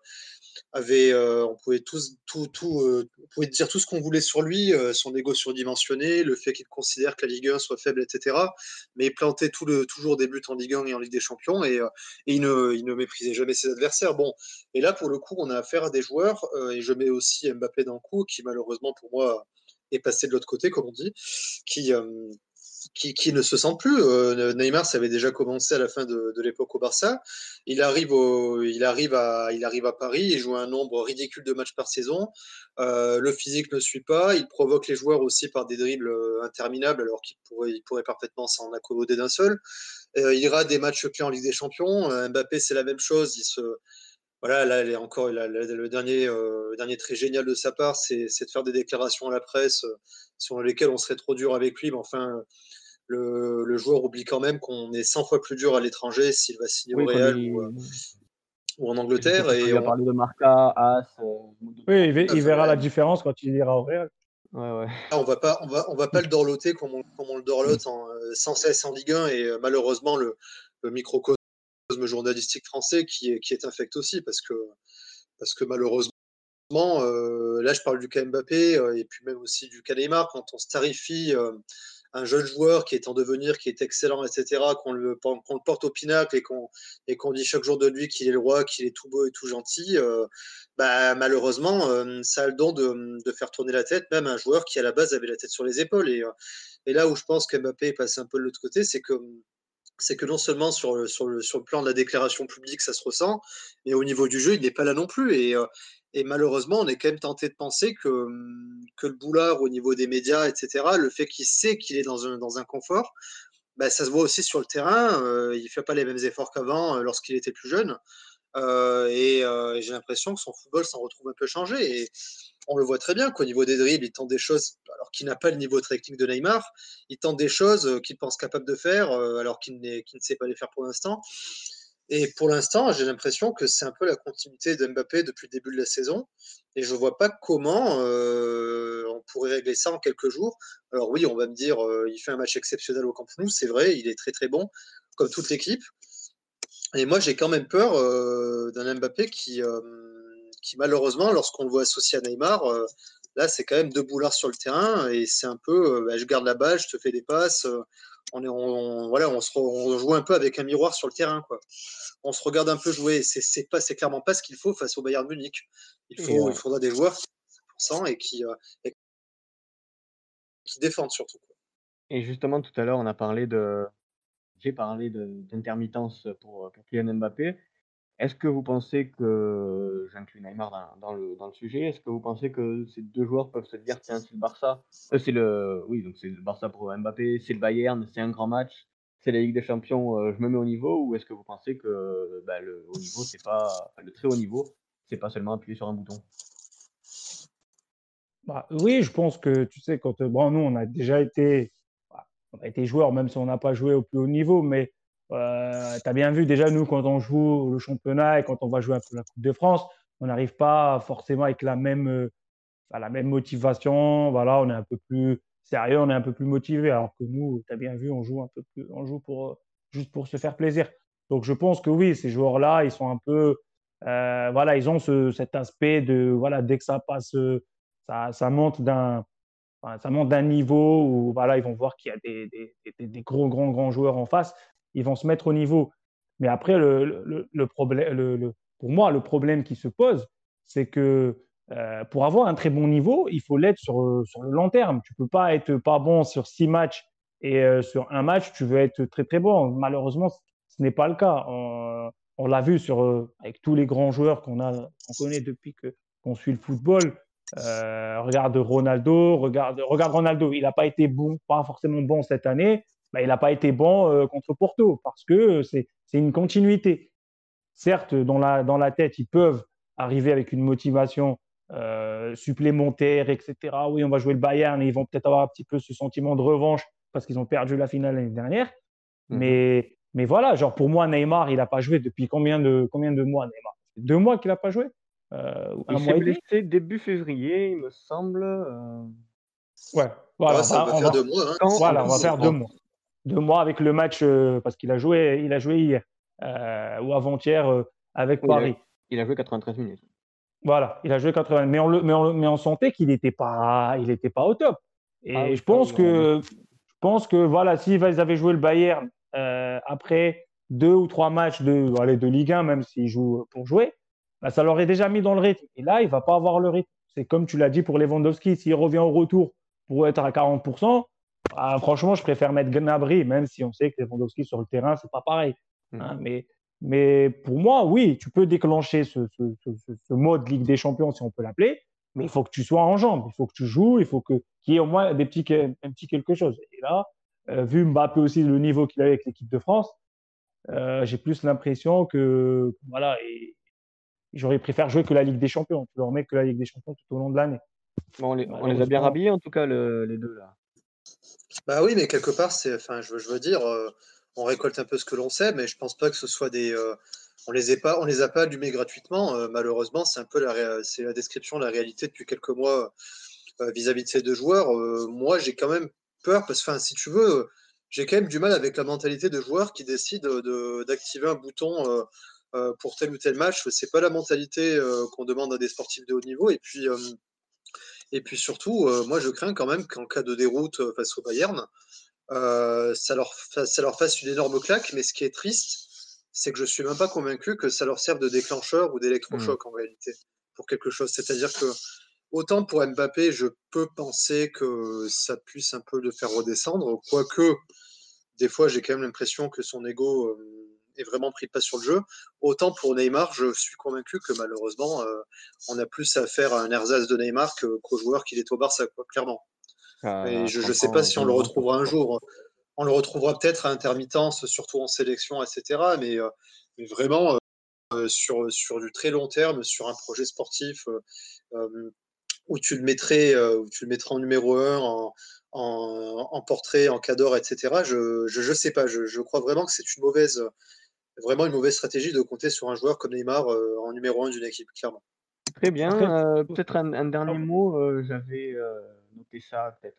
on pouvait on pouvait dire tout ce qu'on voulait sur lui, son égo surdimensionné, le fait qu'il considère que la Ligue 1 soit faible, etc. Mais il plantait toujours des buts en Ligue 1 et en Ligue des Champions, et il ne méprisait jamais ses adversaires. Bon, et là, pour le coup, on a affaire à des joueurs, et je mets aussi Mbappé dans le coup, qui malheureusement pour moi est passé de l'autre côté, comme on dit, qui qui ne se sent plus. Neymar, ça avait déjà commencé à la fin de l'époque au Barça. Il arrive à Paris, il joue un nombre ridicule de matchs par saison. Le physique ne suit pas. Il provoque les joueurs aussi par des dribbles interminables, alors qu'il pourrait parfaitement s'en accommoder d'un seul. Il rate des matchs clés en Ligue des Champions. Mbappé, c'est la même chose. Voilà, là, le dernier trait génial de sa part, c'est de faire des déclarations à la presse sur lesquelles on serait trop dur avec lui. Mais enfin, le joueur oublie quand même qu'on est 100 fois plus dur à l'étranger s'il va signer au Oui, Real ou en Angleterre. il lui a parlé de Marca, As, Oui, il verra la Ouais, différence quand il ira au Real. ouais. on va pas le dorloter comme on le dorlote sans cesse en Ligue 1 et malheureusement le microcosme journalistique français qui est infect aussi parce que malheureusement là je parle du cas Mbappé et puis même aussi du cas Neymar quand on starifie un jeune joueur qui est en devenir, qui est excellent, etc., qu'on le porte au pinacle et qu'on dit chaque jour de lui qu'il est le roi, qu'il est tout beau et tout gentil, malheureusement, ça a le don de faire tourner la tête, même un joueur qui à la base avait la tête sur les épaules. Et là où je pense qu'Mbappé est passé un peu de l'autre côté, c'est que non seulement sur le plan de la déclaration publique, ça se ressent, mais au niveau du jeu, il n'est pas là non plus. Et malheureusement, on est quand même tenté de penser que le boulard au niveau des médias, etc., le fait qu'il sait qu'il est dans un confort, ça se voit aussi sur le terrain. Il ne fait pas les mêmes efforts qu'avant lorsqu'il était plus jeune. Et j'ai l'impression que son football s'en retrouve un peu changé. Et on le voit très bien qu'au niveau des dribbles, il tente des choses, alors qu'il n'a pas le niveau technique de Neymar, il tente des choses qu'il pense capable de faire, alors qu'il ne sait pas les faire pour l'instant. Et pour l'instant, j'ai l'impression que c'est un peu la continuité de Mbappé depuis le début de la saison. Et je ne vois pas comment on pourrait régler ça en quelques jours. Alors oui, on va me dire, il fait un match exceptionnel au Camp Nou, c'est vrai, il est très très bon, comme toute l'équipe. Et moi, j'ai quand même peur d'un Mbappé qui malheureusement, lorsqu'on le voit associé à Neymar, là, c'est quand même deux boulards sur le terrain et c'est un peu, je garde la balle, je te fais des passes. On joue un peu avec un miroir sur le terrain, quoi. On se regarde un peu jouer. C'est clairement pas ce qu'il faut face au Bayern Munich. Il faudra des joueurs qui sont 100% et qui défendent surtout, quoi. Et justement, tout à l'heure, j'ai parlé d'intermittence pour Kylian Mbappé. Est-ce que vous pensez que, j'inclus Neymar dans le sujet, est-ce que vous pensez que ces deux joueurs peuvent se dire, tiens, c'est le Barça, donc c'est le Barça pour Mbappé, c'est le Bayern, c'est un grand match, c'est la Ligue des Champions, je me mets au niveau, ou est-ce que vous pensez que le haut niveau, le très haut niveau, c'est pas seulement appuyer sur un bouton? Oui, je pense que, tu sais, nous, on a déjà été joueurs, même si on n'a pas joué au plus haut niveau, mais tu as bien vu, déjà, nous, quand on joue le championnat et quand on va jouer un peu la Coupe de France, on n'arrive pas forcément avec la même motivation. Voilà, on est un peu plus sérieux, on est un peu plus motivé, alors que nous, tu as bien vu, on joue juste pour se faire plaisir. Donc, je pense que oui, ces joueurs-là, ils sont un peu, ils ont cet aspect de, voilà, dès que ça passe, ça monte d'un niveau où voilà, ils vont voir qu'il y a des gros, grands joueurs en face. Ils vont se mettre au niveau. Mais après, le problème, pour moi, le problème qui se pose, c'est que pour avoir un très bon niveau, il faut l'être sur le long terme. Tu ne peux pas être pas bon sur 6 matchs et sur un match, tu veux être très, très bon. Malheureusement, ce n'est pas le cas. On l'a vu avec tous les grands joueurs qu'on connaît depuis qu'on suit le football. Regarde Ronaldo, regarde Ronaldo, il n'a pas été bon, pas forcément bon cette année, il n'a pas été bon contre Porto parce que c'est une continuité. Certes, dans la tête, ils peuvent arriver avec une motivation supplémentaire, etc. Oui, on va jouer le Bayern et ils vont peut-être avoir un petit peu ce sentiment de revanche parce qu'ils ont perdu la finale l'année dernière. Mais voilà, genre pour moi, Neymar, il n'a pas joué depuis combien de mois, Neymar? 2 mois qu'il n'a pas joué? Il s'est blessé début février, il me semble. Ouais, voilà, ça va faire 2 mois. Hein. Voilà, on va faire 2 mois. 2 mois avec le match, parce qu'il a joué hier ou avant-hier avec Paris. Il a joué 93 minutes. Voilà, il a joué 80, mais on sentait qu'il n'était pas au top. Et je pense que voilà, s'ils avaient joué le Bayern après 2 ou 3 matchs de Ligue 1, même s'ils jouent pour jouer, ça l'aurait déjà mis dans le rythme. Et là, il ne va pas avoir le rythme. C'est comme tu l'as dit pour Lewandowski, s'il revient au retour pour être à 40%, Franchement, je préfère mettre Gnabry, même si on sait que Lewandowski sur le terrain, c'est pas pareil. Mm. Hein, mais pour moi, oui, tu peux déclencher ce mode Ligue des Champions, si on peut l'appeler, mais il faut que tu sois en jambes, il faut que tu joues, il faut qu'il y ait au moins un petit quelque chose. Et là, vu Mbappé aussi, le niveau qu'il a avec l'équipe de France, j'ai plus l'impression que voilà, et j'aurais préféré jouer que la Ligue des Champions. Tu leur mets que la Ligue des Champions tout au long de l'année. Bon, on les a bien Malheureusement, rhabillés, en tout cas, les deux, là. Bah oui, mais quelque part, enfin, je veux dire, on récolte un peu ce que l'on sait, mais je pense pas que ce soit on les a pas allumés gratuitement. Malheureusement, c'est un peu c'est la description de la réalité depuis quelques mois vis-à-vis de ces deux joueurs. Moi, j'ai quand même peur parce que, enfin, si tu veux, j'ai quand même du mal avec la mentalité de joueurs qui décident d'activer un bouton pour tel ou tel match. C'est pas la mentalité qu'on demande à des sportifs de haut niveau. Et puis surtout, moi, je crains quand même qu'en cas de déroute face au Bayern, ça leur fasse une énorme claque. Mais ce qui est triste, c'est que je suis même pas convaincu que ça leur serve de déclencheur ou Mm. d'électrochoc en réalité pour quelque chose. C'est-à-dire que autant pour Mbappé, je peux penser que ça puisse un peu le faire redescendre, quoique des fois j'ai quand même l'impression que son ego est vraiment pris pas sur le jeu. Autant pour Neymar, je suis convaincu que malheureusement, on a plus à faire à un ersatz de Neymar qu'au joueur qu'il est au Barça, quoi, clairement. Et À je 30 ne sais pas ans, si on le vraiment, ça retrouvera fait un fort. jour. On le retrouvera peut-être à intermittence, surtout en sélection, etc. Mais vraiment, sur du très long terme, sur un projet sportif où tu le mettrais en numéro un, en portrait, en cador, etc. Je sais pas. Je crois vraiment que c'est vraiment une mauvaise stratégie de compter sur un joueur comme Neymar en numéro un d'une équipe, clairement. Très après, bien, peut-être un dernier mot, j'avais, noté ça peut-être,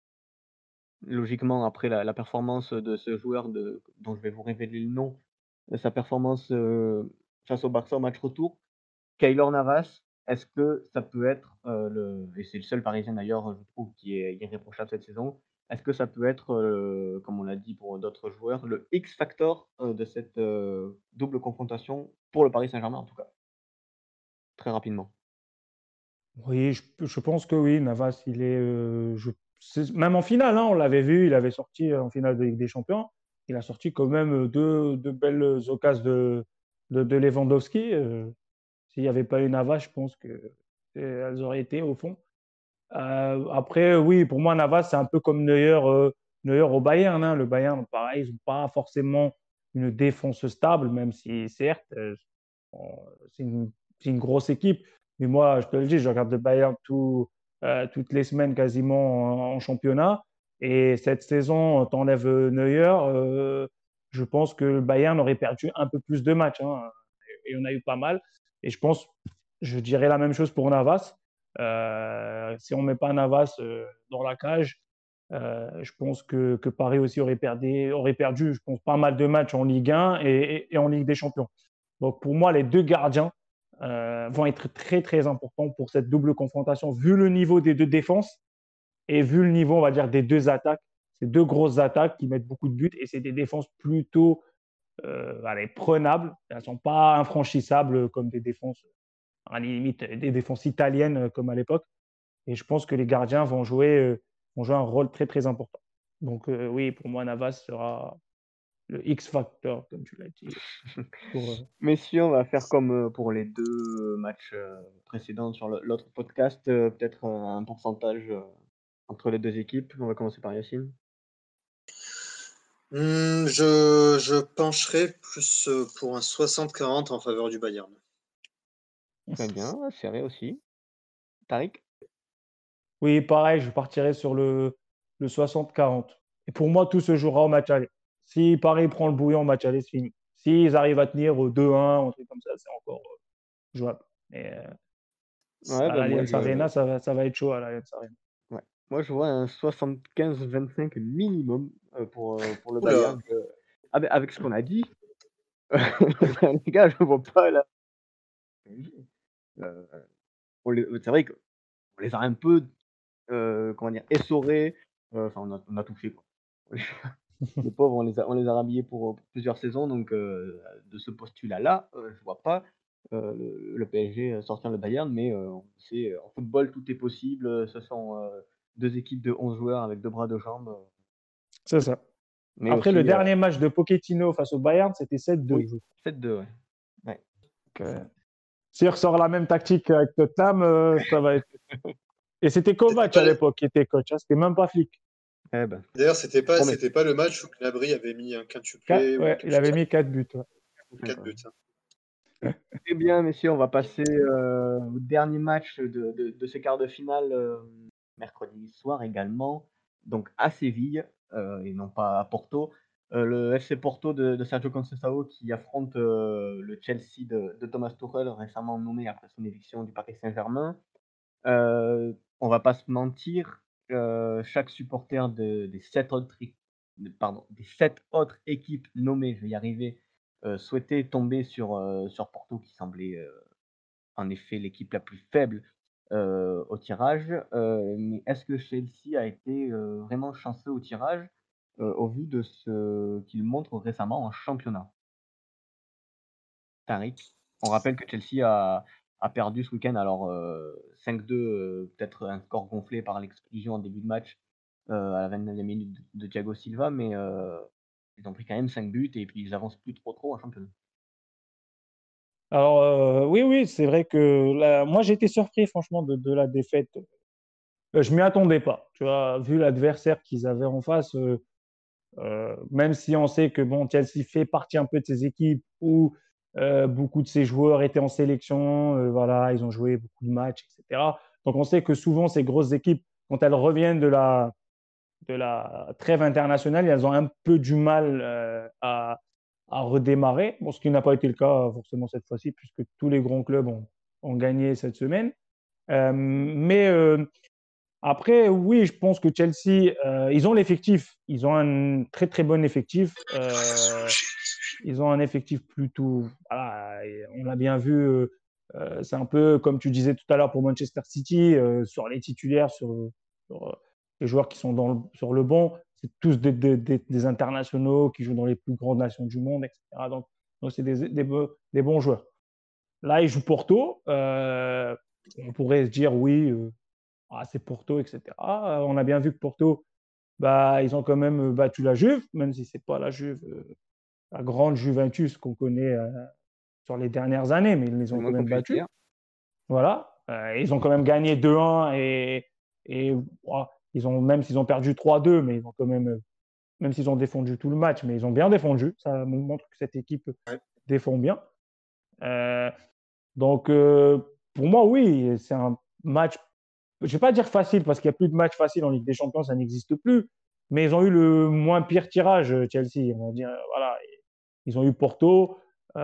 logiquement après la performance de ce joueur dont je vais vous révéler le nom, sa performance, face au Barça au match retour. Keylor Navas, est-ce que ça peut être, et c'est le seul Parisien d'ailleurs, je trouve, qui est irréprochable cette saison. Est-ce que ça peut être, comme on l'a dit pour d'autres joueurs, le X factor, de cette, double confrontation pour le Paris Saint-Germain en tout cas? Très rapidement. oui, je pense que oui, Navas, même en finale, hein, on l'avait vu, il avait sorti en finale de Ligue des Champions, il a sorti quand même deux belles occasions de Lewandowski. S'il n'y avait pas eu Navas, je pense que elles auraient été au fond. Après, oui, pour moi, Navas, c'est un peu comme Neuer au Bayern, hein. Le Bayern, pareil, ils n'ont pas forcément une défense stable, même si, certes, c'est une, c'est une grosse équipe. Mais moi, je te le dis, je regarde le Bayern toutes les semaines quasiment en championnat. Et cette saison, t'enlèves Neuer, je pense que le Bayern aurait perdu un peu plus de matchs, hein. Et on a eu pas mal. Et je dirais la même chose pour Navas. Si on ne met pas Navas dans la cage, je pense que Paris aussi aurait perdu, je pense, pas mal de matchs en Ligue 1 et en Ligue des Champions. Donc pour moi, les deux gardiens vont être très très importants pour cette double confrontation, vu le niveau des deux défenses et vu le niveau, on va dire, des deux attaques. C'est deux grosses attaques qui mettent beaucoup de buts et c'est des défenses plutôt allez, prenables. Elles ne sont pas infranchissables comme des défenses, à la limite, des défenses italiennes comme à l'époque. Et je pense que les gardiens vont jouer un rôle très très important. Donc oui, pour moi, Navas sera le X factor, comme tu l'as dit. Pour, Messieurs, on va faire comme, pour les 2 matchs, précédents sur l'autre podcast, peut-être, un pourcentage, entre les 2 équipes. On va commencer par Yacine. Je pencherais plus pour un 60-40 en faveur du Bayern. Très bien, serré aussi. Tariq? oui, pareil, je partirai sur le 60-40. Et pour moi, tout se jouera au match aller. Si Paris prend le bouillon au match aller, c'est fini. S'ils arrivent à tenir au 2-1, un truc comme ça, c'est encore jouable. Mais Ouais, à bah, moi l'Allianz je Arena, ça va être chaud à l'Allianz Arena. ouais, moi je vois un 75-25 minimum, pour le Oula, Bayern, ah beh, avec ce qu'on a dit, les gars, je vois pas la PSG. Heu, c'est vrai qu'on les a un peu, comment dire? Essorés, enfin on a tout fait, quoi. Les pauvres, on les a rhabillés pour plusieurs saisons, donc de ce postulat-là, je vois pas, le PSG, sortir le Bayern, mais on sait, en football, tout est possible, ce sont, 2 équipes de 11 joueurs avec 2 bras, 2 jambes, C'est ça. Mais Après, aussi, le dernier match de Pochettino face au Bayern, c'était 7-2. oui, 7-2, ouais. Donc, s'il ressort la même tactique avec Tottenham, ça va être. Et c'était Kovac à l'époque qui était coach, hein, c'était même pas Flick. Eh ben, D'ailleurs, c'était promet. pas le match où Gnabry avait mis un quintuplé ou Ouais, quelque il chose avait mis 4 buts. Ouais. ou 4 buts. Très bien, messieurs, on va passer au dernier match de ces quarts de finale mercredi soir également, donc à Séville et non pas à Porto. Le FC Porto de Sergio Conceição qui affronte le Chelsea de Thomas Tuchel, récemment nommé après son éviction du Paris Saint-Germain. On va pas se mentir, chaque supporter des 7 autres équipes nommées, je vais y arriver, souhaitait tomber sur Porto qui semblait, en effet l'équipe la plus faible, au tirage. Mais est-ce que Chelsea a été, vraiment chanceux au tirage, au vu de ce qu'il montre récemment en championnat? Tariq, on rappelle que Chelsea a perdu ce week-end, alors 5-2, peut-être un score gonflé par l'exclusion en début de match, à la 29e minute de Thiago Silva, mais ils ont pris quand même 5 buts et puis ils avancent plus trop en championnat. Alors, oui, c'est vrai que moi, j'ai été surpris, franchement, de la défaite. Je m'y attendais pas. Tu vois, vu l'adversaire qu'ils avaient en face, même si on sait que bon, Chelsea fait partie un peu de ces équipes où beaucoup de ces joueurs étaient en sélection, voilà, ils ont joué beaucoup de matchs, etc. Donc, on sait que souvent, ces grosses équipes, quand elles reviennent de la trêve internationale, elles ont un peu du mal à redémarrer. Bon, ce qui n'a pas été le cas forcément cette fois-ci, puisque tous les grands clubs ont gagné cette semaine. Mais après, oui, je pense que Chelsea, ils ont l'effectif. Ils ont un très très bon effectif. Ils ont un effectif plutôt. Voilà, on l'a bien vu. C'est un peu comme tu disais tout à l'heure pour Manchester City, sur les titulaires, sur les joueurs qui sont sur le banc. C'est tous des internationaux qui jouent dans les plus grandes nations du monde, etc. Donc c'est des bons joueurs. Là, ils jouent Porto. On pourrait se dire, oui, c'est Porto, etc. On a bien vu que Porto, bah, ils ont quand même battu la Juve, même si ce n'est pas la Juve, la grande Juventus qu'on connaît sur les dernières années, mais ils les C'est ont le quand moins qu'on même puisse battus. dire. Voilà. Ils ont quand même gagné 2-1 et ils ont, même s'ils ont perdu 3-2, mais ils ont quand même s'ils ont défendu tout le match, mais ils ont bien défendu. Ça montre que cette équipe défend bien. Euh, donc, pour moi, oui, c'est un match, je ne vais pas dire facile, parce qu'il n'y a plus de match facile en Ligue des Champions, ça n'existe plus. Mais ils ont eu le moins pire tirage, Chelsea. On va dire, voilà, ils ont eu Porto.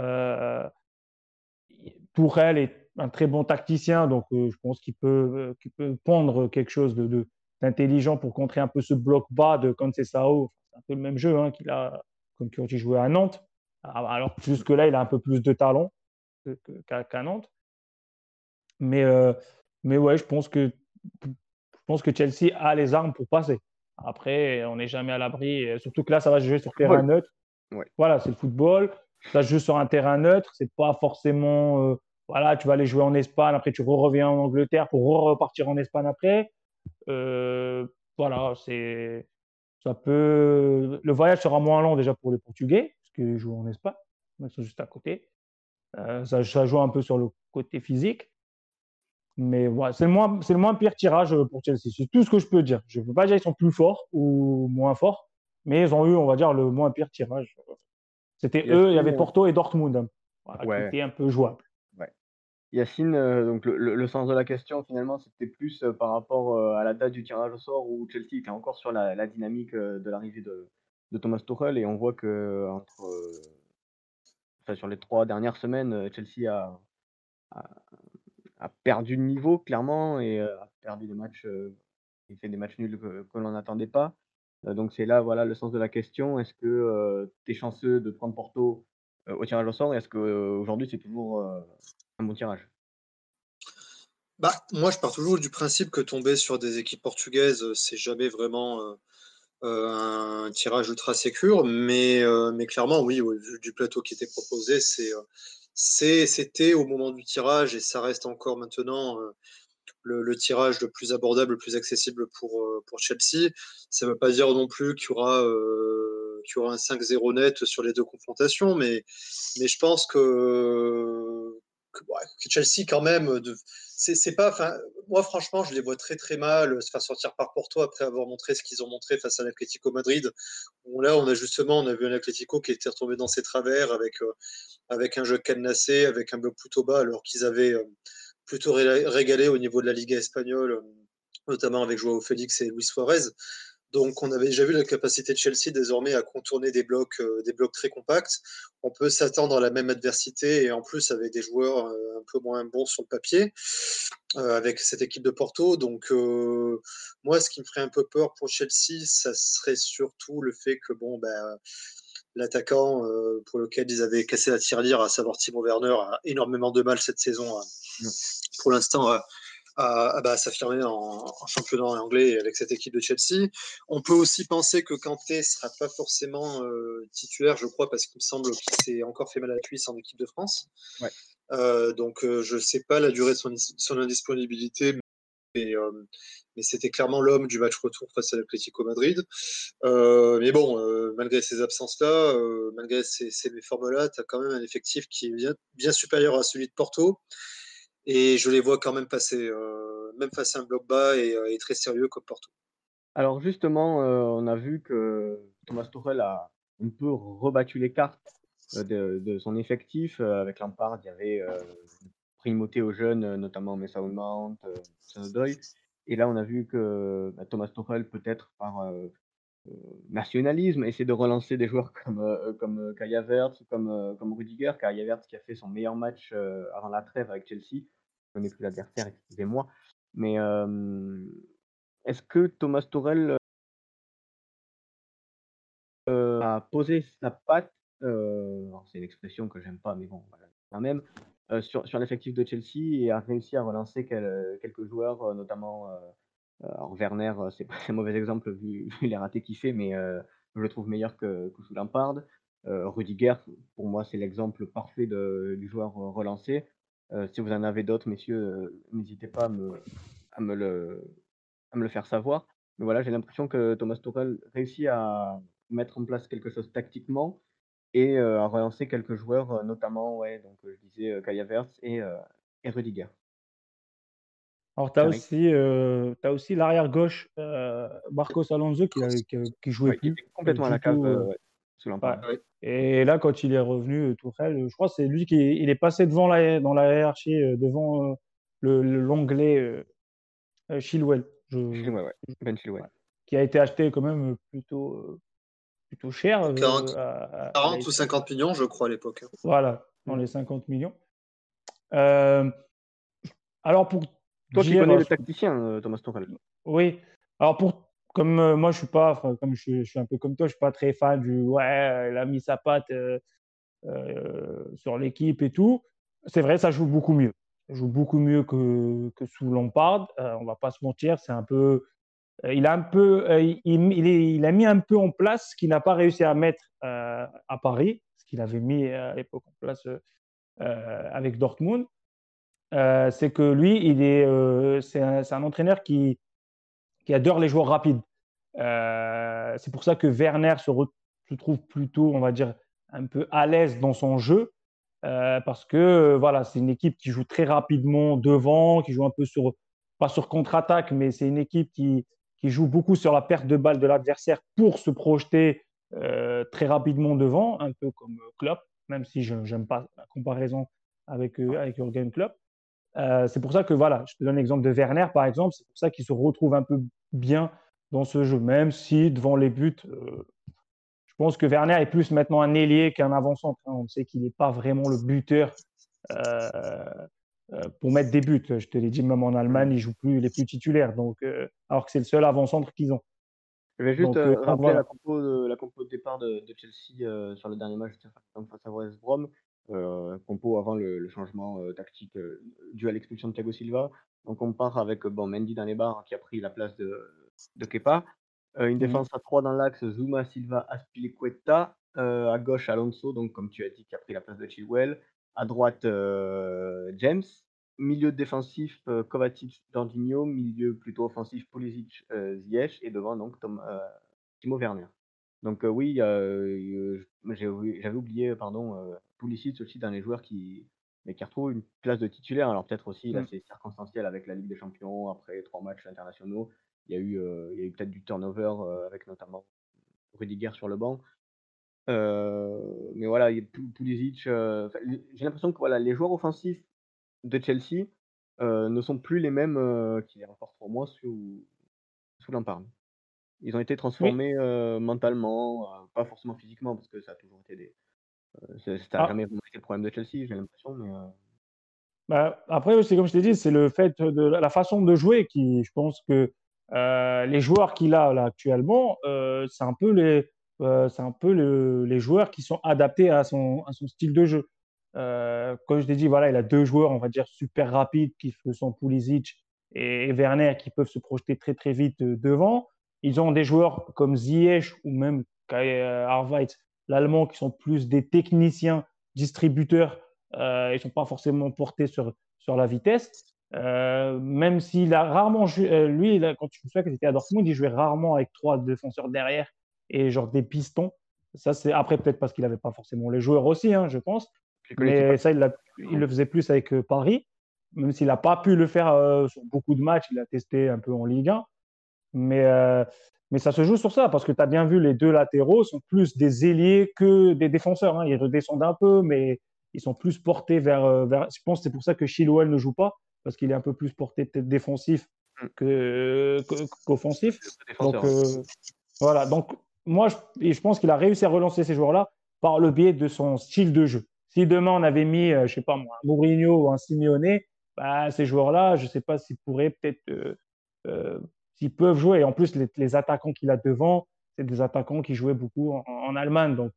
Tourelle est un très bon tacticien, donc je pense qu'il peut pondre quelque chose d'intelligent pour contrer un peu ce bloc bas de Conceição. C'est un peu le même jeu qu'il a, comme quand il jouait à Nantes. Alors jusque-là, il a un peu plus de talent qu'à Nantes. Mais, ouais, je pense que Chelsea a les armes pour passer. Après, on n'est jamais à l'abri. Surtout que là, ça va se jouer sur terrain neutre. Ouais. Voilà, c'est le football. Ça se joue sur un terrain neutre. C'est pas forcément. Voilà, tu vas aller jouer en Espagne. Après, tu reviens en Angleterre pour repartir en Espagne après. Voilà, ça peut. Le voyage sera moins long déjà pour les Portugais, parce qu'ils jouent en Espagne. Ils sont juste à côté. Ça joue un peu sur le côté physique. Mais ouais, c'est le moins pire tirage pour Chelsea. C'est tout ce que je peux dire. Je ne peux pas dire qu'ils sont plus forts ou moins forts, mais ils ont eu, on va dire, le moins pire tirage. C'était eux, il y avait Porto et Dortmund, voilà, qui étaient un peu jouables. Ouais. Yacine, donc le sens de la question finalement, c'était plus par rapport à la date du tirage au sort où Chelsea était encore sur la dynamique de l'arrivée de Thomas Tuchel et on voit que sur les 3 dernières semaines, Chelsea a a perdu de niveau clairement et a perdu des matchs, il fait des matchs nuls que l'on n'attendait pas. Donc c'est là, voilà, le sens de la question. Est-ce que, tu es chanceux de prendre Porto, au tirage au sort? Et est-ce qu'aujourd'hui c'est toujours, un bon tirage? Bah, moi, je pars toujours du principe que tomber sur des équipes portugaises, c'est jamais vraiment un tirage ultra sécure, mais clairement, oui, vu du plateau qui était proposé, c'était au moment du tirage et ça reste encore maintenant le tirage le plus abordable, le plus accessible pour Chelsea. Ça ne veut pas dire non plus qu'il y aura un 5-0 net sur les deux confrontations, mais je pense que Chelsea, quand même, c'est pas. Moi, franchement, je les vois très très mal se faire sortir par Porto après avoir montré ce qu'ils ont montré face à l'Atlético Madrid. Où là, on a vu un Atlético qui était retombé dans ses travers avec un jeu cadenassé, avec un bloc plutôt bas, alors qu'ils avaient plutôt régalé au niveau de la Liga espagnole, notamment avec Joao Félix et Luis Suarez. Donc, on avait déjà vu la capacité de Chelsea désormais à contourner des blocs très compacts. On peut s'attendre à la même adversité et en plus avec des joueurs un peu moins bons sur le papier avec cette équipe de Porto. Donc, moi, ce qui me ferait un peu peur pour Chelsea, ça serait surtout le fait que l'attaquant pour lequel ils avaient cassé la tirelire, à savoir Timo Werner, a énormément de mal cette saison pour l'instant à s'affirmer en championnat anglais avec cette équipe de Chelsea. On peut aussi penser que Kanté ne sera pas forcément titulaire, je crois, parce qu'il me semble qu'il s'est encore fait mal à la cuisse en équipe de France. Ouais. Donc je ne sais pas la durée de son indisponibilité, mais c'était clairement l'homme du match retour face à l'Atlético Madrid. Mais bon, malgré ces absences-là, malgré ces méformes-là, tu as quand même un effectif qui est bien supérieur à celui de Porto. Et je les vois quand même passer, même face à un bloc bas et très sérieux comme Porto. Alors justement, on a vu que Thomas Tuchel a un peu rebattu les cartes de son effectif. Avec Lampard, il y avait une primauté aux jeunes, notamment Mason Mount, Hudson-Odoi. Et là, on a vu que Thomas Tuchel, peut-être par nationalisme, essaie de relancer des joueurs comme Kai Havertz ou comme Rudiger. Kai Havertz qui a fait son meilleur match avant la trêve avec Chelsea. Je ne connais plus l'adversaire, excusez-moi. Mais est-ce que Thomas Tuchel a posé sa patte, alors c'est une expression que j'aime pas, mais bon, voilà, quand même, sur l'effectif de Chelsea et a réussi à relancer quelques joueurs, notamment, alors Werner, c'est pas un mauvais exemple vu les ratés qu'il fait, mais je le trouve meilleur que sous Lampard. Rudiger, pour moi, c'est l'exemple parfait du joueur relancé. Si vous en avez d'autres, messieurs, n'hésitez pas à me le à me le faire savoir. Mais voilà, j'ai l'impression que Thomas Tuchel réussit à mettre en place quelque chose tactiquement et à relancer quelques joueurs, notamment, ouais, donc je disais, Kai Havertz et Rudiger. Alors, tu as Carré. aussi l'arrière gauche, Marcos Alonso, qui jouait Ouais, qui plus était complètement à la du cave, tout. ouais, sous Ouais. Lampard. Ouais. Et là, quand il est revenu, Tourelle, je crois que c'est lui il est passé dans la hiérarchie, devant l'anglais Chilwell, Ouais. Ben Chilwell. ouais, qui a été acheté quand même plutôt cher. 40 ou 50 millions, je crois, à l'époque. Voilà, dans les 50 millions. Euh, alors, pour Toi qui dire, connais le tacticien, Thomas Tuchel. oui. Alors, comme moi, je suis pas, enfin, comme je suis un peu comme toi, je suis pas très fan il a mis sa patte sur l'équipe et tout. C'est vrai, ça joue beaucoup mieux. Ça joue beaucoup mieux que sous Lampard. On va pas se mentir, c'est un peu. Il a un peu, il a mis un peu en place ce qu'il n'a pas réussi à mettre à Paris, ce qu'il avait mis à l'époque en place avec Dortmund. C'est que lui, c'est un entraîneur qui adore les joueurs rapides. C'est pour ça que Werner se trouve plutôt, on va dire, un peu à l'aise dans son jeu, parce que voilà, c'est une équipe qui joue très rapidement devant, qui joue un peu pas sur contre-attaque, mais c'est une équipe qui joue beaucoup sur la perte de balle de l'adversaire pour se projeter très rapidement devant, un peu comme Klopp, même si je n'aime pas la comparaison avec Jürgen Klopp. C'est pour ça que, voilà, je te donne l'exemple de Werner, par exemple, c'est pour ça qu'il se retrouve un peu bien dans ce jeu, même si devant les buts, je pense que Werner est plus maintenant un ailier qu'un avant-centre. On sait qu'il n'est pas vraiment le buteur pour mettre des buts. Je te l'ai dit, même en Allemagne, il est plus titulaire, alors que c'est le seul avant-centre qu'ils ont. Je vais juste rappeler voilà. la compo de départ de Chelsea sur le dernier match face à West Brom. Compo avant le changement tactique dû à l'expulsion de Thiago Silva. Donc on part avec Mendy dans les barres qui a pris la place de Kepa. Une défense à 3 dans l'axe, Zouma, Silva, Azpilicueta. À gauche, Alonso, donc comme tu as dit, qui a pris la place de Chilwell. À droite, James. milieu défensif, Kovacic, Jorginho, milieu plutôt offensif, Pulisic, Ziyech et devant donc Timo Werner. Donc oui, j'avais oublié, pardon, Pulisic aussi dans les joueurs qui retrouvent une place de titulaire. Alors peut-être aussi là, Mm. c'est circonstanciel avec la Ligue des Champions, après 3 matchs internationaux. Il y a eu peut-être du turnover, avec notamment Rudiger sur le banc. Mais voilà, il y a Pulisic, enfin, j'ai l'impression que voilà, les joueurs offensifs de Chelsea, ne sont plus les mêmes, qu'il y a encore 3 mois sous Lampard. Ils ont été Oui. transformés, mentalement, pas forcément physiquement parce que ça a toujours été ça a Ah, jamais vraiment été le problème de Chelsea, j'ai l'impression, mais bah, après, c'est comme je t'ai dit, c'est le fait de la façon de jouer qui, je pense que les joueurs qu'il a là actuellement, c'est un peu les joueurs qui sont adaptés à son style de jeu. Comme je t'ai dit, voilà, il a deux joueurs, on va dire, super rapides qui sont Pulisic et Werner qui peuvent se projeter très très vite devant. Ils ont des joueurs comme Ziyech ou même Kai Havertz, l'allemand, qui sont plus des techniciens, distributeurs. Ils ne sont pas forcément portés sur la vitesse. Même s'il a rarement joué, lui, quand tu me souviens qu'il était à Dortmund, il jouait rarement avec trois défenseurs derrière et genre des pistons. Ça, c'est après peut-être parce qu'il n'avait pas forcément les joueurs aussi, hein, je pense. je les connaissais pas Mais ça, il le faisait plus avec Paris, même s'il n'a pas pu le faire sur beaucoup de matchs. Il a testé un peu en Ligue 1. Mais, euh, mais ça se joue sur ça, parce que tu as bien vu, les deux latéraux sont plus des ailiers que des défenseurs, hein. Ils redescendent un peu, mais ils sont plus portés je pense que c'est pour ça que Chilwell ne joue pas, parce qu'il est un peu plus porté peut-être défensif mmh, qu'offensif. défenseur, Donc, ouais. voilà. Donc, moi, je pense qu'il a réussi à relancer ces joueurs-là par le biais de son style de jeu. Si demain on avait mis, je sais pas moi, un Mourinho ou un Simeone, bah, ces joueurs-là, je sais pas s'ils pourraient peut-être euh, s'ils peuvent jouer. Et en plus, les attaquants qu'il a devant, c'est des attaquants qui jouaient beaucoup en Allemagne. Donc,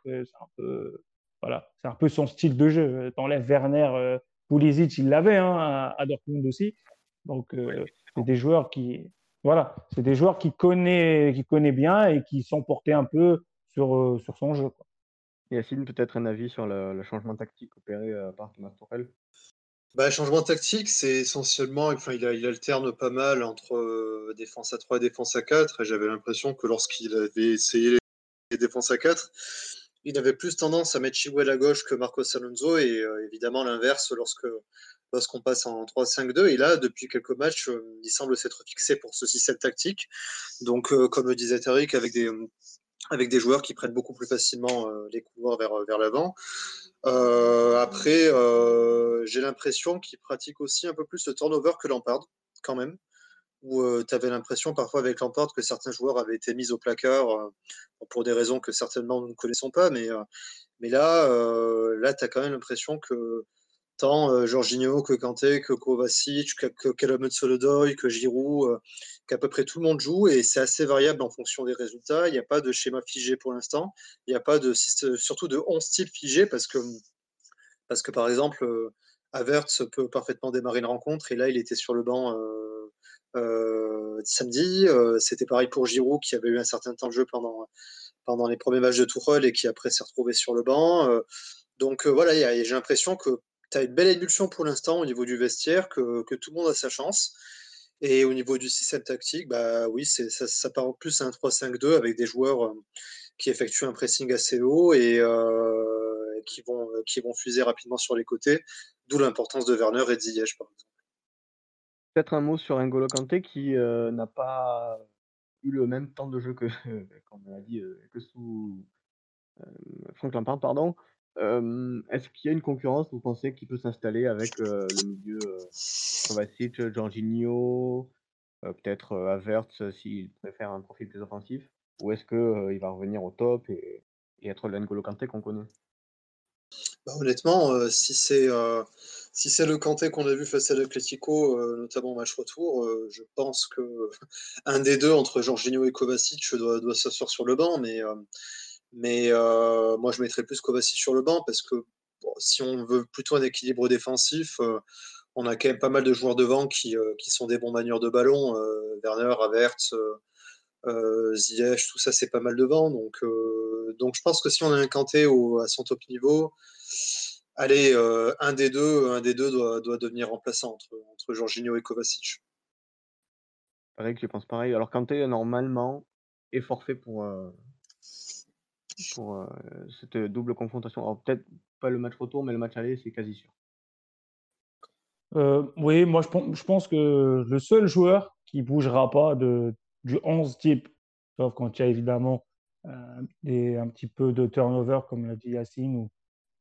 voilà, c'est un peu son style de jeu. T'enlèves Werner, Pulisic, il l'avait hein, à Dortmund aussi. Donc, Ouais, c'est effectivement. des joueurs voilà, c'est des joueurs qui connaît bien et qui sont portés un peu sur son jeu, quoi. Yacine, peut-être un avis sur le changement tactique opéré, par Thomas Tuchel? Bah, changement tactique, c'est essentiellement, enfin, il alterne pas mal entre défense à 3 et défense à 4. Et j'avais l'impression que lorsqu'il avait essayé les défenses à 4, il avait plus tendance à mettre Chilwell à gauche que Marcos Alonso. Et évidemment, l'inverse lorsqu'on passe en 3-5-2. Et là, depuis quelques matchs, il semble s'être fixé pour ce système tactique. Donc, comme le disait Tariq, avec des joueurs qui prennent beaucoup plus facilement les couloirs vers l'avant. Après, j'ai l'impression qu'il pratique aussi un peu plus le turnover que Lampard, quand même. Où tu avais l'impression parfois avec Lampard que certains joueurs avaient été mis au placard pour des raisons que certainement nous ne connaissons pas. Mais là tu as quand même l'impression que tant Jorginho que Kanté, que Kovacic, que Callum Hudson-Odoi, que Giroud, qu'à peu près tout le monde joue et c'est assez variable en fonction des résultats. Il n'y a pas de schéma figé pour l'instant. Il n'y a pas surtout de 11 types figés parce que par exemple, Havertz peut parfaitement démarrer une rencontre et là, il était sur le banc samedi. C'était pareil pour Giroud qui avait eu un certain temps de jeu pendant les premiers matchs de Tuchel et qui après s'est retrouvé sur le banc. Donc voilà, j'ai l'impression que tu as une belle émulsion pour l'instant au niveau du vestiaire, que tout le monde a sa chance. Et au niveau du système tactique, bah oui, ça part en plus à un 3-5-2 avec des joueurs qui effectuent un pressing assez haut et qui vont fuser rapidement sur les côtés, d'où l'importance de Werner et de Ziyech, par exemple. Peut-être un mot sur N'Golo Kanté qui, n'a pas eu le même temps de jeu que comme on l'a dit, que sous Frank Lampard, pardon. Est-ce qu'il y a une concurrence, vous pensez, qui peut s'installer avec, le milieu, Kovacic, Jorginho, peut-être, Havertz, s'il préfère un profil plus offensif? Ou est-ce que, il va revenir au top et être le N'Golo Kanté qu'on connaît? Bah, honnêtement, si c'est le Kanté qu'on a vu face à l'Atlético, notamment au match retour, je pense que un des deux, entre Jorginho et Kovacic, doit s'asseoir sur le banc. Mais moi, je mettrais plus Kovacic sur le banc parce que bon, si on veut plutôt un équilibre défensif, on a quand même pas mal de joueurs devant qui sont des bons manieurs de ballon. Werner, Havertz, Ziyech, tout ça, c'est pas mal devant. Donc je pense que si on a un Kanté à son top niveau, allez, un des deux doit devenir remplaçant entre Jorginho et Kovacic. Pareil que je pense pareil. Alors Kanté, normalement, est forfait pour cette double confrontation. Alors peut-être pas le match retour, mais le match aller, c'est quasi sûr. Oui, moi je pense que le seul joueur qui bougera pas du 11 type, sauf quand il y a évidemment un petit peu de turnover, comme l'a dit Yacine, ou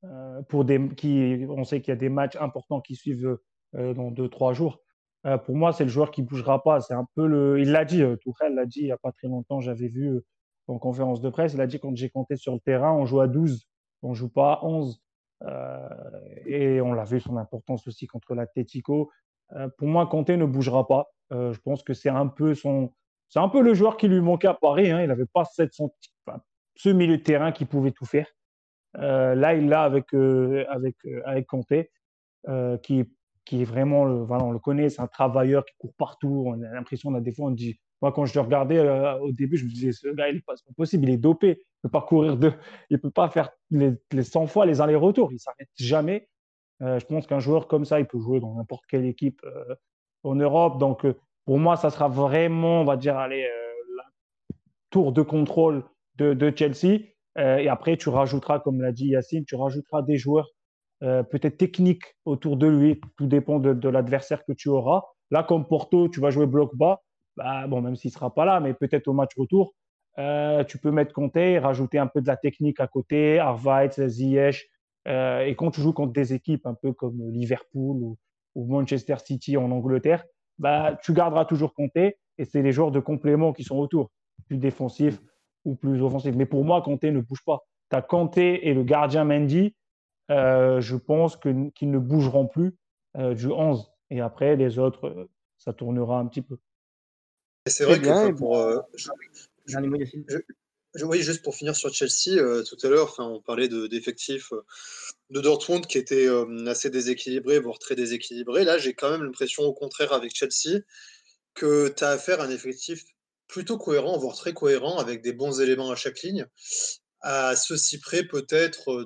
on sait qu'il y a des matchs importants qui suivent dans 2, 3 jours. Pour moi, c'est le joueur qui bougera pas. C'est un peu il l'a dit, Tourelle l'a dit il y a pas très longtemps. J'avais vu en conférence de presse, il a dit quand j'ai compté sur le terrain, on joue à 12, on joue pas à 11. Euh, et on l'a vu son importance aussi contre l'Atlético. Pour moi, Kanté ne bougera pas. Je pense que c'est un peu le joueur qui lui manquait à Paris, hein. Il n'avait pas ce milieu de terrain qui pouvait tout faire. Là, il l'a avec Kanté, qui, qui est vraiment, voilà, on le connaît, c'est un travailleur qui court partout. On a l'impression, des fois, on dit, moi, quand je le regardais au début, je me disais, ce gars, c'est pas possible, il est dopé. Il peut pas il peut pas faire les 100 fois les allers-retours. Il s'arrête jamais. Je pense qu'un joueur comme ça, il peut jouer dans n'importe quelle équipe en Europe. Donc, pour moi, ça sera vraiment, on va dire, allez, la tour de contrôle de Chelsea. Et après, tu rajouteras, comme l'a dit Yacine, tu rajouteras des joueurs peut-être techniques autour de lui. Tout dépend de l'adversaire que tu auras. Là, comme Porto, tu vas jouer bloc bas. Bah, bon, même s'il ne sera pas là, mais peut-être au match retour, tu peux mettre Kanté, rajouter un peu de la technique à côté, Arvaez, Ziyech. Et quand tu joues contre des équipes un peu comme Liverpool ou Manchester City en Angleterre, bah, tu garderas toujours Kanté et c'est les joueurs de complément qui sont autour, plus défensifs ou plus offensifs. Mais pour moi, Kanté ne bouge pas. Tu as Kanté et le gardien Mendy, je pense qu'ils ne bougeront plus du 11. Et après, les autres, ça tournera un petit peu. Et c'est Très vrai que, bien. enfin, Et dernier mot, Yacine. oui, juste pour finir sur Chelsea, tout à l'heure, enfin, on parlait d'effectifs de Dortmund qui étaient assez déséquilibrés, voire très déséquilibrés. Là, j'ai quand même l'impression, au contraire, avec Chelsea, que tu as affaire à un effectif plutôt cohérent, voire très cohérent, avec des bons éléments à chaque ligne. À ceci près, peut-être,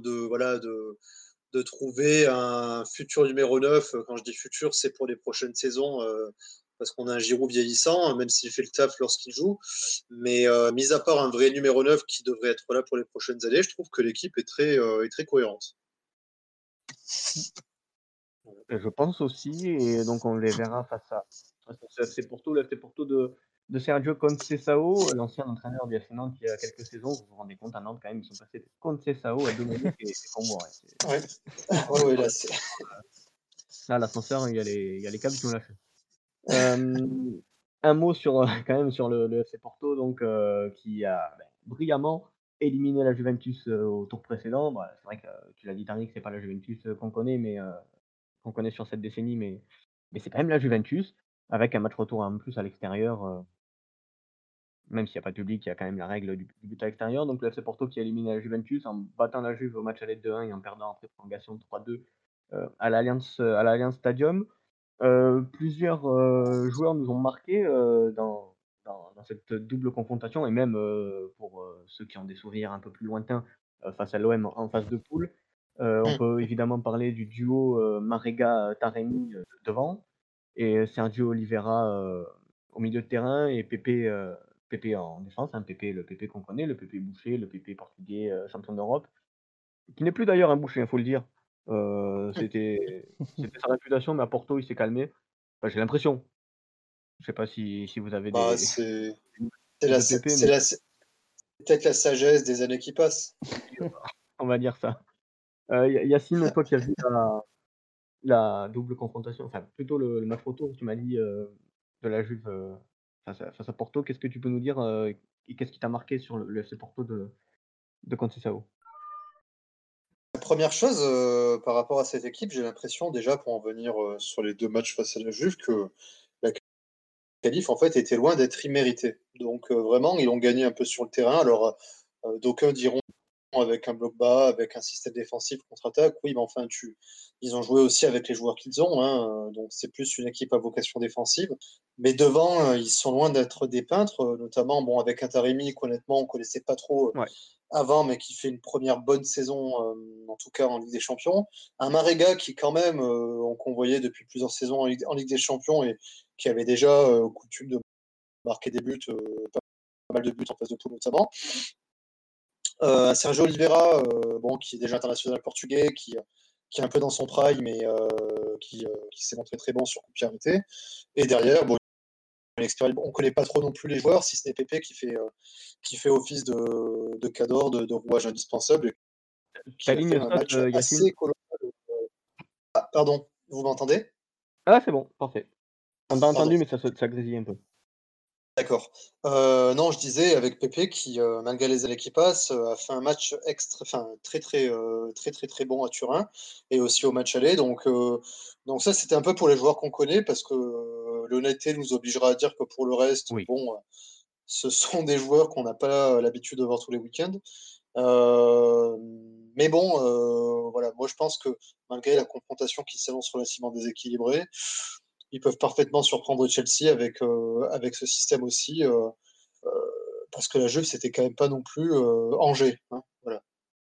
de trouver un futur numéro 9. Quand je dis futur, c'est pour les prochaines saisons, parce qu'on a un Giroud vieillissant, même s'il fait le taf lorsqu'il joue. Mais mis à part un vrai numéro 9 qui devrait être là pour les prochaines années, je trouve que l'équipe est très cohérente. Je pense aussi, et donc on les verra face à ce FC Porto, le FC Porto de Sergio Conceição, l'ancien entraîneur du FC Nantes il y a quelques saisons. Vous vous rendez compte, à Nantes, quand même, ils sont passés de Conceição à Dominique et Comboiré. Ouais. Ouais, là, c'est... Là, l'ascenseur, il y a les câbles qui ont lâché. Un mot quand même sur le FC Porto, donc, qui a brillamment éliminé la Juventus au tour précédent. Bah, c'est vrai que tu l'as dit, Tariq, c'est pas la Juventus qu'on connaît, mais qu'on connaît sur cette décennie, mais c'est quand même la Juventus, avec un match retour en plus à l'extérieur, même s'il y a pas de public, il y a quand même la règle du but à l'extérieur. Donc le FC Porto qui a éliminé la Juventus en battant la Juve au match aller 2-1 et en perdant après prolongation 3-2, à l'Allianz Stadium. Plusieurs, joueurs nous ont marqués, dans cette double confrontation et même, pour, ceux qui ont des souvenirs un peu plus lointains, face à l'OM en phase de poule. On peut évidemment parler du duo, Marega-Taremi, devant, et Sergio Oliveira, au milieu de terrain, et Pepe en défense, hein. Le Pepe qu'on connaît, le Pepe Boucher, le Pepe portugais, champion d'Europe, qui n'est plus d'ailleurs un Boucher, il faut le dire. C'était sa réputation, mais à Porto, il s'est calmé. Enfin, j'ai l'impression. Je sais pas si vous avez Bah, des c'est de Pepe, mais peut-être la sagesse des années qui passent. on va dire ça. Yacine, toi qui as vu la double confrontation, enfin plutôt le match retour, tu m'as dit, de la Juve, face à Porto, qu'est-ce que tu peux nous dire, et qu'est-ce qui t'a marqué sur le FC Porto de Conceição? La première chose, par rapport à cette équipe, j'ai l'impression déjà, pour en venir sur les 2 matchs face à la Juve, que la qualif, en fait, était loin d'être imméritée. Donc vraiment, ils ont gagné un peu sur le terrain. Alors, d'aucuns diront avec un bloc bas, avec un système défensif contre-attaque. Oui, mais enfin, ils ont joué aussi avec les joueurs qu'ils ont, hein, donc c'est plus une équipe à vocation défensive. Mais devant, ils sont loin d'être des peintres, notamment bon, avec un Taremi qu'honnêtement, on ne connaissait pas trop Ouais. avant, mais qui fait une première bonne saison, en tout cas en Ligue des Champions. Un Marega qui, quand même, qu'on voyait depuis plusieurs saisons en Ligue des Champions et qui avait déjà coutume de marquer des buts, pas mal de buts en phase de poule notamment. Sergio Oliveira, bon, qui est déjà international portugais, qui est un peu dans son prime, mais qui s'est montré très bon sur coup de pied arrêté. Et derrière, bon, on ne connaît pas trop non plus les joueurs, si ce n'est Pépé qui fait office de cadre, de rouage indispensable, et qui a fait T'alignes un ça, match Yacine? assez colossal. Ah, pardon, vous m'entendez? Ah, c'est bon, parfait. On t'a Pardon. entendu, mais ça grésille un peu. D'accord. Non, je disais avec Pépé qui, malgré les années qui passent, a fait un match très très bon à Turin et aussi au match aller. Donc ça, c'était un peu pour les joueurs qu'on connaît parce que l'honnêteté nous obligera à dire que pour le reste, Oui. bon, ce sont des joueurs qu'on n'a pas l'habitude de voir tous les week-ends. Mais bon, voilà, moi je pense que malgré la confrontation qui s'annonce relativement déséquilibrée, ils peuvent parfaitement surprendre Chelsea avec ce système aussi, parce que la Juve, c'était quand même pas non plus Angers. Hein, voilà.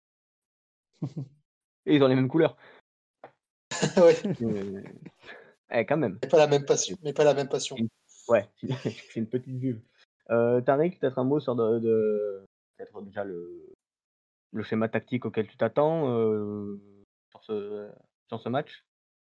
Et ils ont les mêmes couleurs. Ouais, Quand même. mais pas la même passion. Mais pas la même passion. Ouais, c'est une petite Juve. Tariq, peut-être un mot sur peut-être déjà le schéma tactique auquel tu t'attends sur ce match?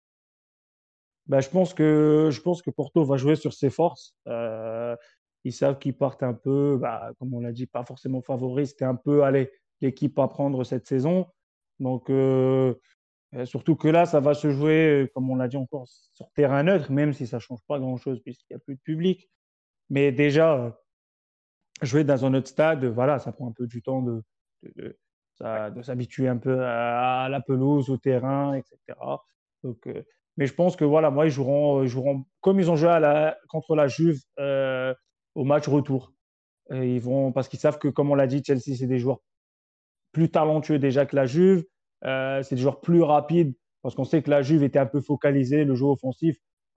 Bah, je pense que Porto va jouer sur ses forces. Ils savent qu'ils partent un peu, bah, comme on l'a dit, pas forcément favoris. C'était un peu, allez, l'équipe à prendre cette saison. Donc, surtout que là, ça va se jouer, comme on l'a dit encore, sur terrain neutre, même si ça ne change pas grand-chose puisqu'il n'y a plus de public. Mais déjà, jouer dans un autre stade, voilà, ça prend un peu du temps de, de- de s'habituer un peu à la pelouse, au terrain, etc. Donc, mais je pense que voilà, moi, ils joueront comme ils ont joué contre la Juve au match retour. Et parce qu'ils savent que, comme on l'a dit, Chelsea, c'est des joueurs plus talentueux déjà que la Juve. C'est des joueurs plus rapides parce qu'on sait que la Juve était un peu focalisée, le jeu offensif.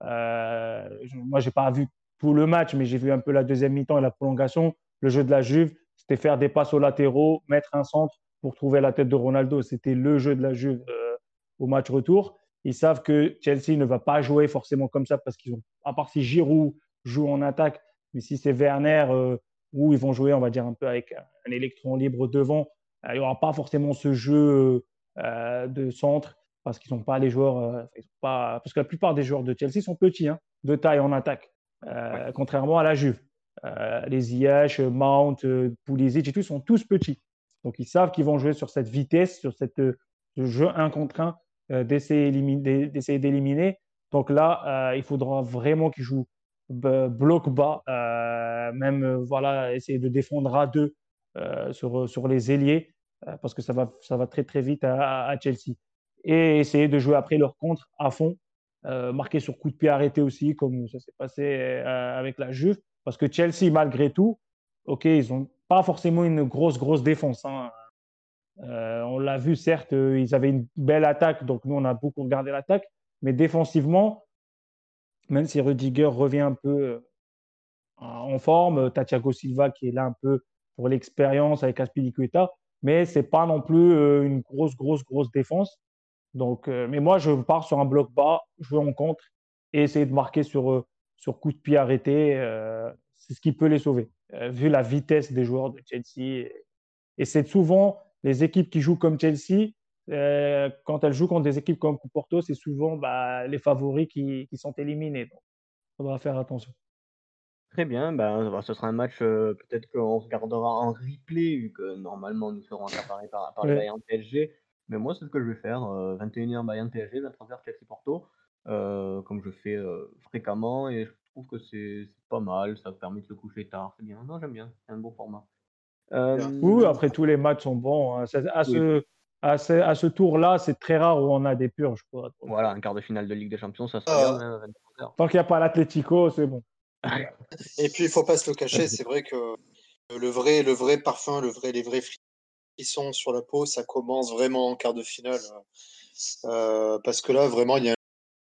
Moi, je n'ai pas vu tout le match, mais j'ai vu un peu la deuxième mi-temps et la prolongation. Le jeu de la Juve, c'était faire des passes aux latéraux, mettre un centre pour trouver la tête de Ronaldo. C'était le jeu de la Juve au match retour. Ils savent que Chelsea ne va pas jouer forcément comme ça parce qu'ils ont, à part si Giroud joue en attaque, mais si c'est Werner, où ils vont jouer, on va dire, un peu avec un électron libre devant, il n'y aura pas forcément ce jeu de centre parce qu'ils sont pas les joueurs, parce que la plupart des joueurs de Chelsea sont petits, hein, de taille en attaque, Ouais. contrairement à la Juve. Les Ziyech, Mount, Pulisic et tout sont tous petits. Donc ils savent qu'ils vont jouer sur cette vitesse, sur ce jeu 1 contre 1, d'essayer d'éliminer. Donc là, il faudra vraiment qu'ils jouent bloc bas, même voilà, essayer de défendre à deux sur les ailiers, parce que ça va très très vite à Chelsea. Et essayer de jouer après leur contre à fond, marquer sur coup de pied arrêté aussi, comme ça s'est passé avec la Juve, parce que Chelsea, malgré tout, ok, ils n'ont pas forcément une grosse défense. Hein. On l'a vu, certes, ils avaient une belle attaque, donc nous, on a beaucoup regardé l'attaque, mais défensivement, même si Rudiger revient un peu en forme, Thiago Silva qui est là un peu pour l'expérience avec Aspilicueta, mais c'est pas non plus une grosse défense. Donc, mais moi, je pars sur un bloc bas, jouer en contre et essayer de marquer sur coup de pied arrêté. C'est ce qui peut les sauver, vu la vitesse des joueurs de Chelsea. Et c'est souvent les équipes qui jouent comme Chelsea, quand elles jouent contre des équipes comme Porto, c'est souvent les favoris qui sont éliminés. Donc, il faudra faire attention. Très bien, bah, ce sera un match, peut-être qu'on regardera en replay vu que normalement nous serons accaparés par le Ouais. Bayern PSG. Mais moi, c'est ce que je vais faire, 21h Bayern PSG, 23h Chelsea Porto, comme je fais, fréquemment et je trouve que c'est pas mal, ça permet de se coucher tard, c'est bien. Non, j'aime bien, c'est un bon format. Bien. Oui, Hem, après tous les matchs sont bons. Hein. À oui, ce tour-là, c'est très rare où on a des purges, quoi. Donc, voilà, un quart de finale de Ligue des Champions, ça se regarde, Ah, hein, à 23h. tant qu'il n'y a pas l'Atlético, c'est bon. et puis, il faut pas se le cacher, c'est vrai que le vrai parfum, les vrais frissons sur la peau, ça commence vraiment en quart de finale. Parce que là, vraiment, il y a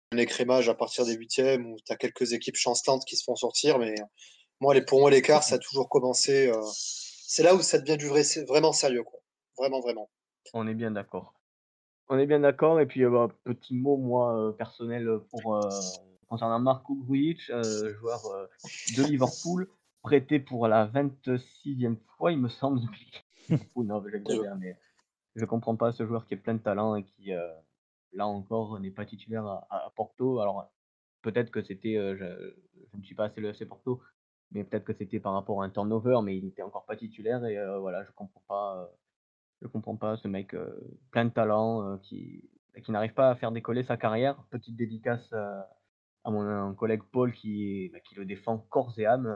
un écrémage à partir des 8e où tu as quelques équipes chancelantes qui se font sortir. Mais pour moi, l'écart, ça a toujours commencé. C'est là où ça devient vraiment sérieux, quoi. Vraiment, vraiment. On est bien d'accord. On est bien d'accord. Et puis, petit mot, moi, personnel, concernant Marko Grujic, joueur de Liverpool, prêté pour la 26e fois, il me semble, depuis Liverpool. Non, j'exagère, mais je comprends pas ce joueur qui est plein de talent et qui, là encore, n'est pas titulaire à Porto. Alors, peut-être que c'était, je ne suis pas assez le FC Porto, mais peut-être que c'était par rapport à un turnover, mais il était encore pas titulaire et voilà, je comprends pas ce mec, plein de talent, qui n'arrive pas à faire décoller sa carrière. Petite dédicace, à mon collègue Paul qui le défend corps et âme,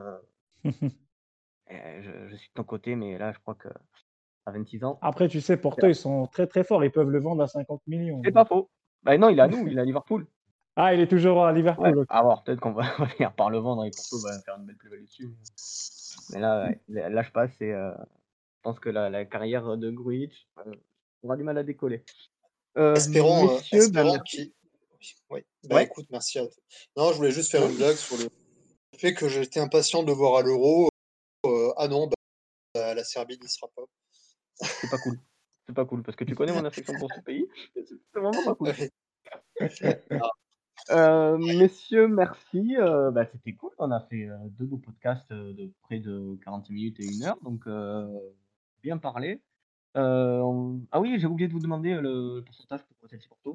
et je suis de ton côté, mais là, je crois qu'à 26 ans, Après, tu sais, Porto, ils sont très très forts. Ils peuvent le vendre à 50 millions. c'est pas faux. Bah non, il est à nous, il est à Liverpool. Ah, il est toujours à Ouais, Liverpool. Ok. à voir, peut-être qu'on va on va finir par le vendre et Porto va faire une belle plus-value dessus. Mais là, ouais, lâche pas, je pense que la carrière de Grujic, aura du mal à décoller. Espérons, Messieurs, bah, espérons merci. Oui. Ouais. Écoute, merci à toi. Non, je voulais juste faire Ouais. une blague sur le fait que j'étais impatient de le voir à l'Euro. Ah non, la Serbie n'y sera pas. C'est pas cool. C'est pas cool parce que tu connais mon affection pour ce pays. C'est vraiment pas cool. Messieurs, merci. C'était cool. On a fait 2 beaux podcasts de près de 40 minutes et 1 heure, donc bien parlé. Ah oui, j'ai oublié de vous demander le pourcentage pour Chelsea Porto.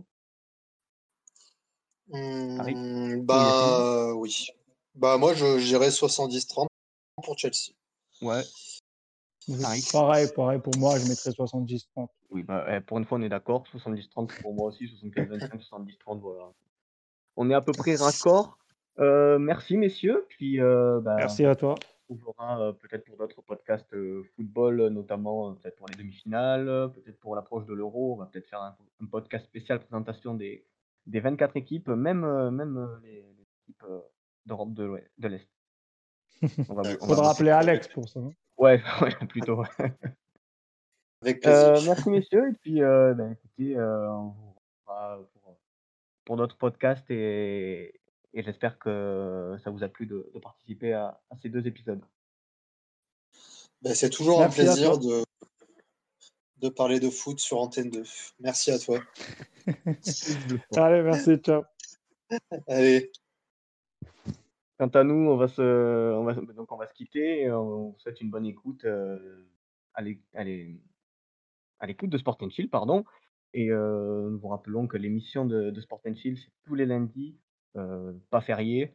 Paris. Oui. Moi, je dirais 70-30 pour Chelsea. Ouais. Paris. Pareil pour moi, je mettrais 70-30. Oui, pour une fois, on est d'accord. 70-30 pour moi aussi. 75-25, 70-30, voilà. On est à peu près raccord. Merci, messieurs. Puis, Merci à toi. on se retrouvera peut-être pour d'autres podcasts football, notamment peut-être pour les demi-finales, peut-être pour l'approche de l'Euro. On va peut-être faire un podcast spécial présentation des 24 équipes, même les équipes d'Europe de l'Est. Faudra appeler Alex pour ça. Ouais, plutôt. Avec plaisir. Merci, messieurs. Et puis, écoutez, on vous retrouvera pour d'autres podcasts et j'espère que ça vous a plu de participer à ces 2 épisodes. C'est toujours Merci un plaisir de parler de foot sur Antenne 2. Merci à toi. Allez, merci, ciao. Allez. Quant à nous, on va se quitter et on vous souhaite une bonne écoute à l'écoute de Sport & Chill, pardon. Et nous vous rappelons que l'émission de Sport & Chill, c'est tous les lundis, pas fériés,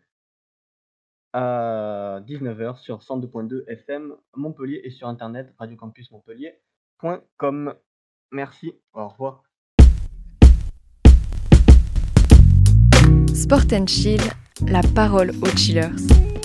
à 19h sur 102.2 FM Montpellier et sur internet radiocampusmontpellier.com. Merci, au revoir. Sport & Chill, la parole aux chillers.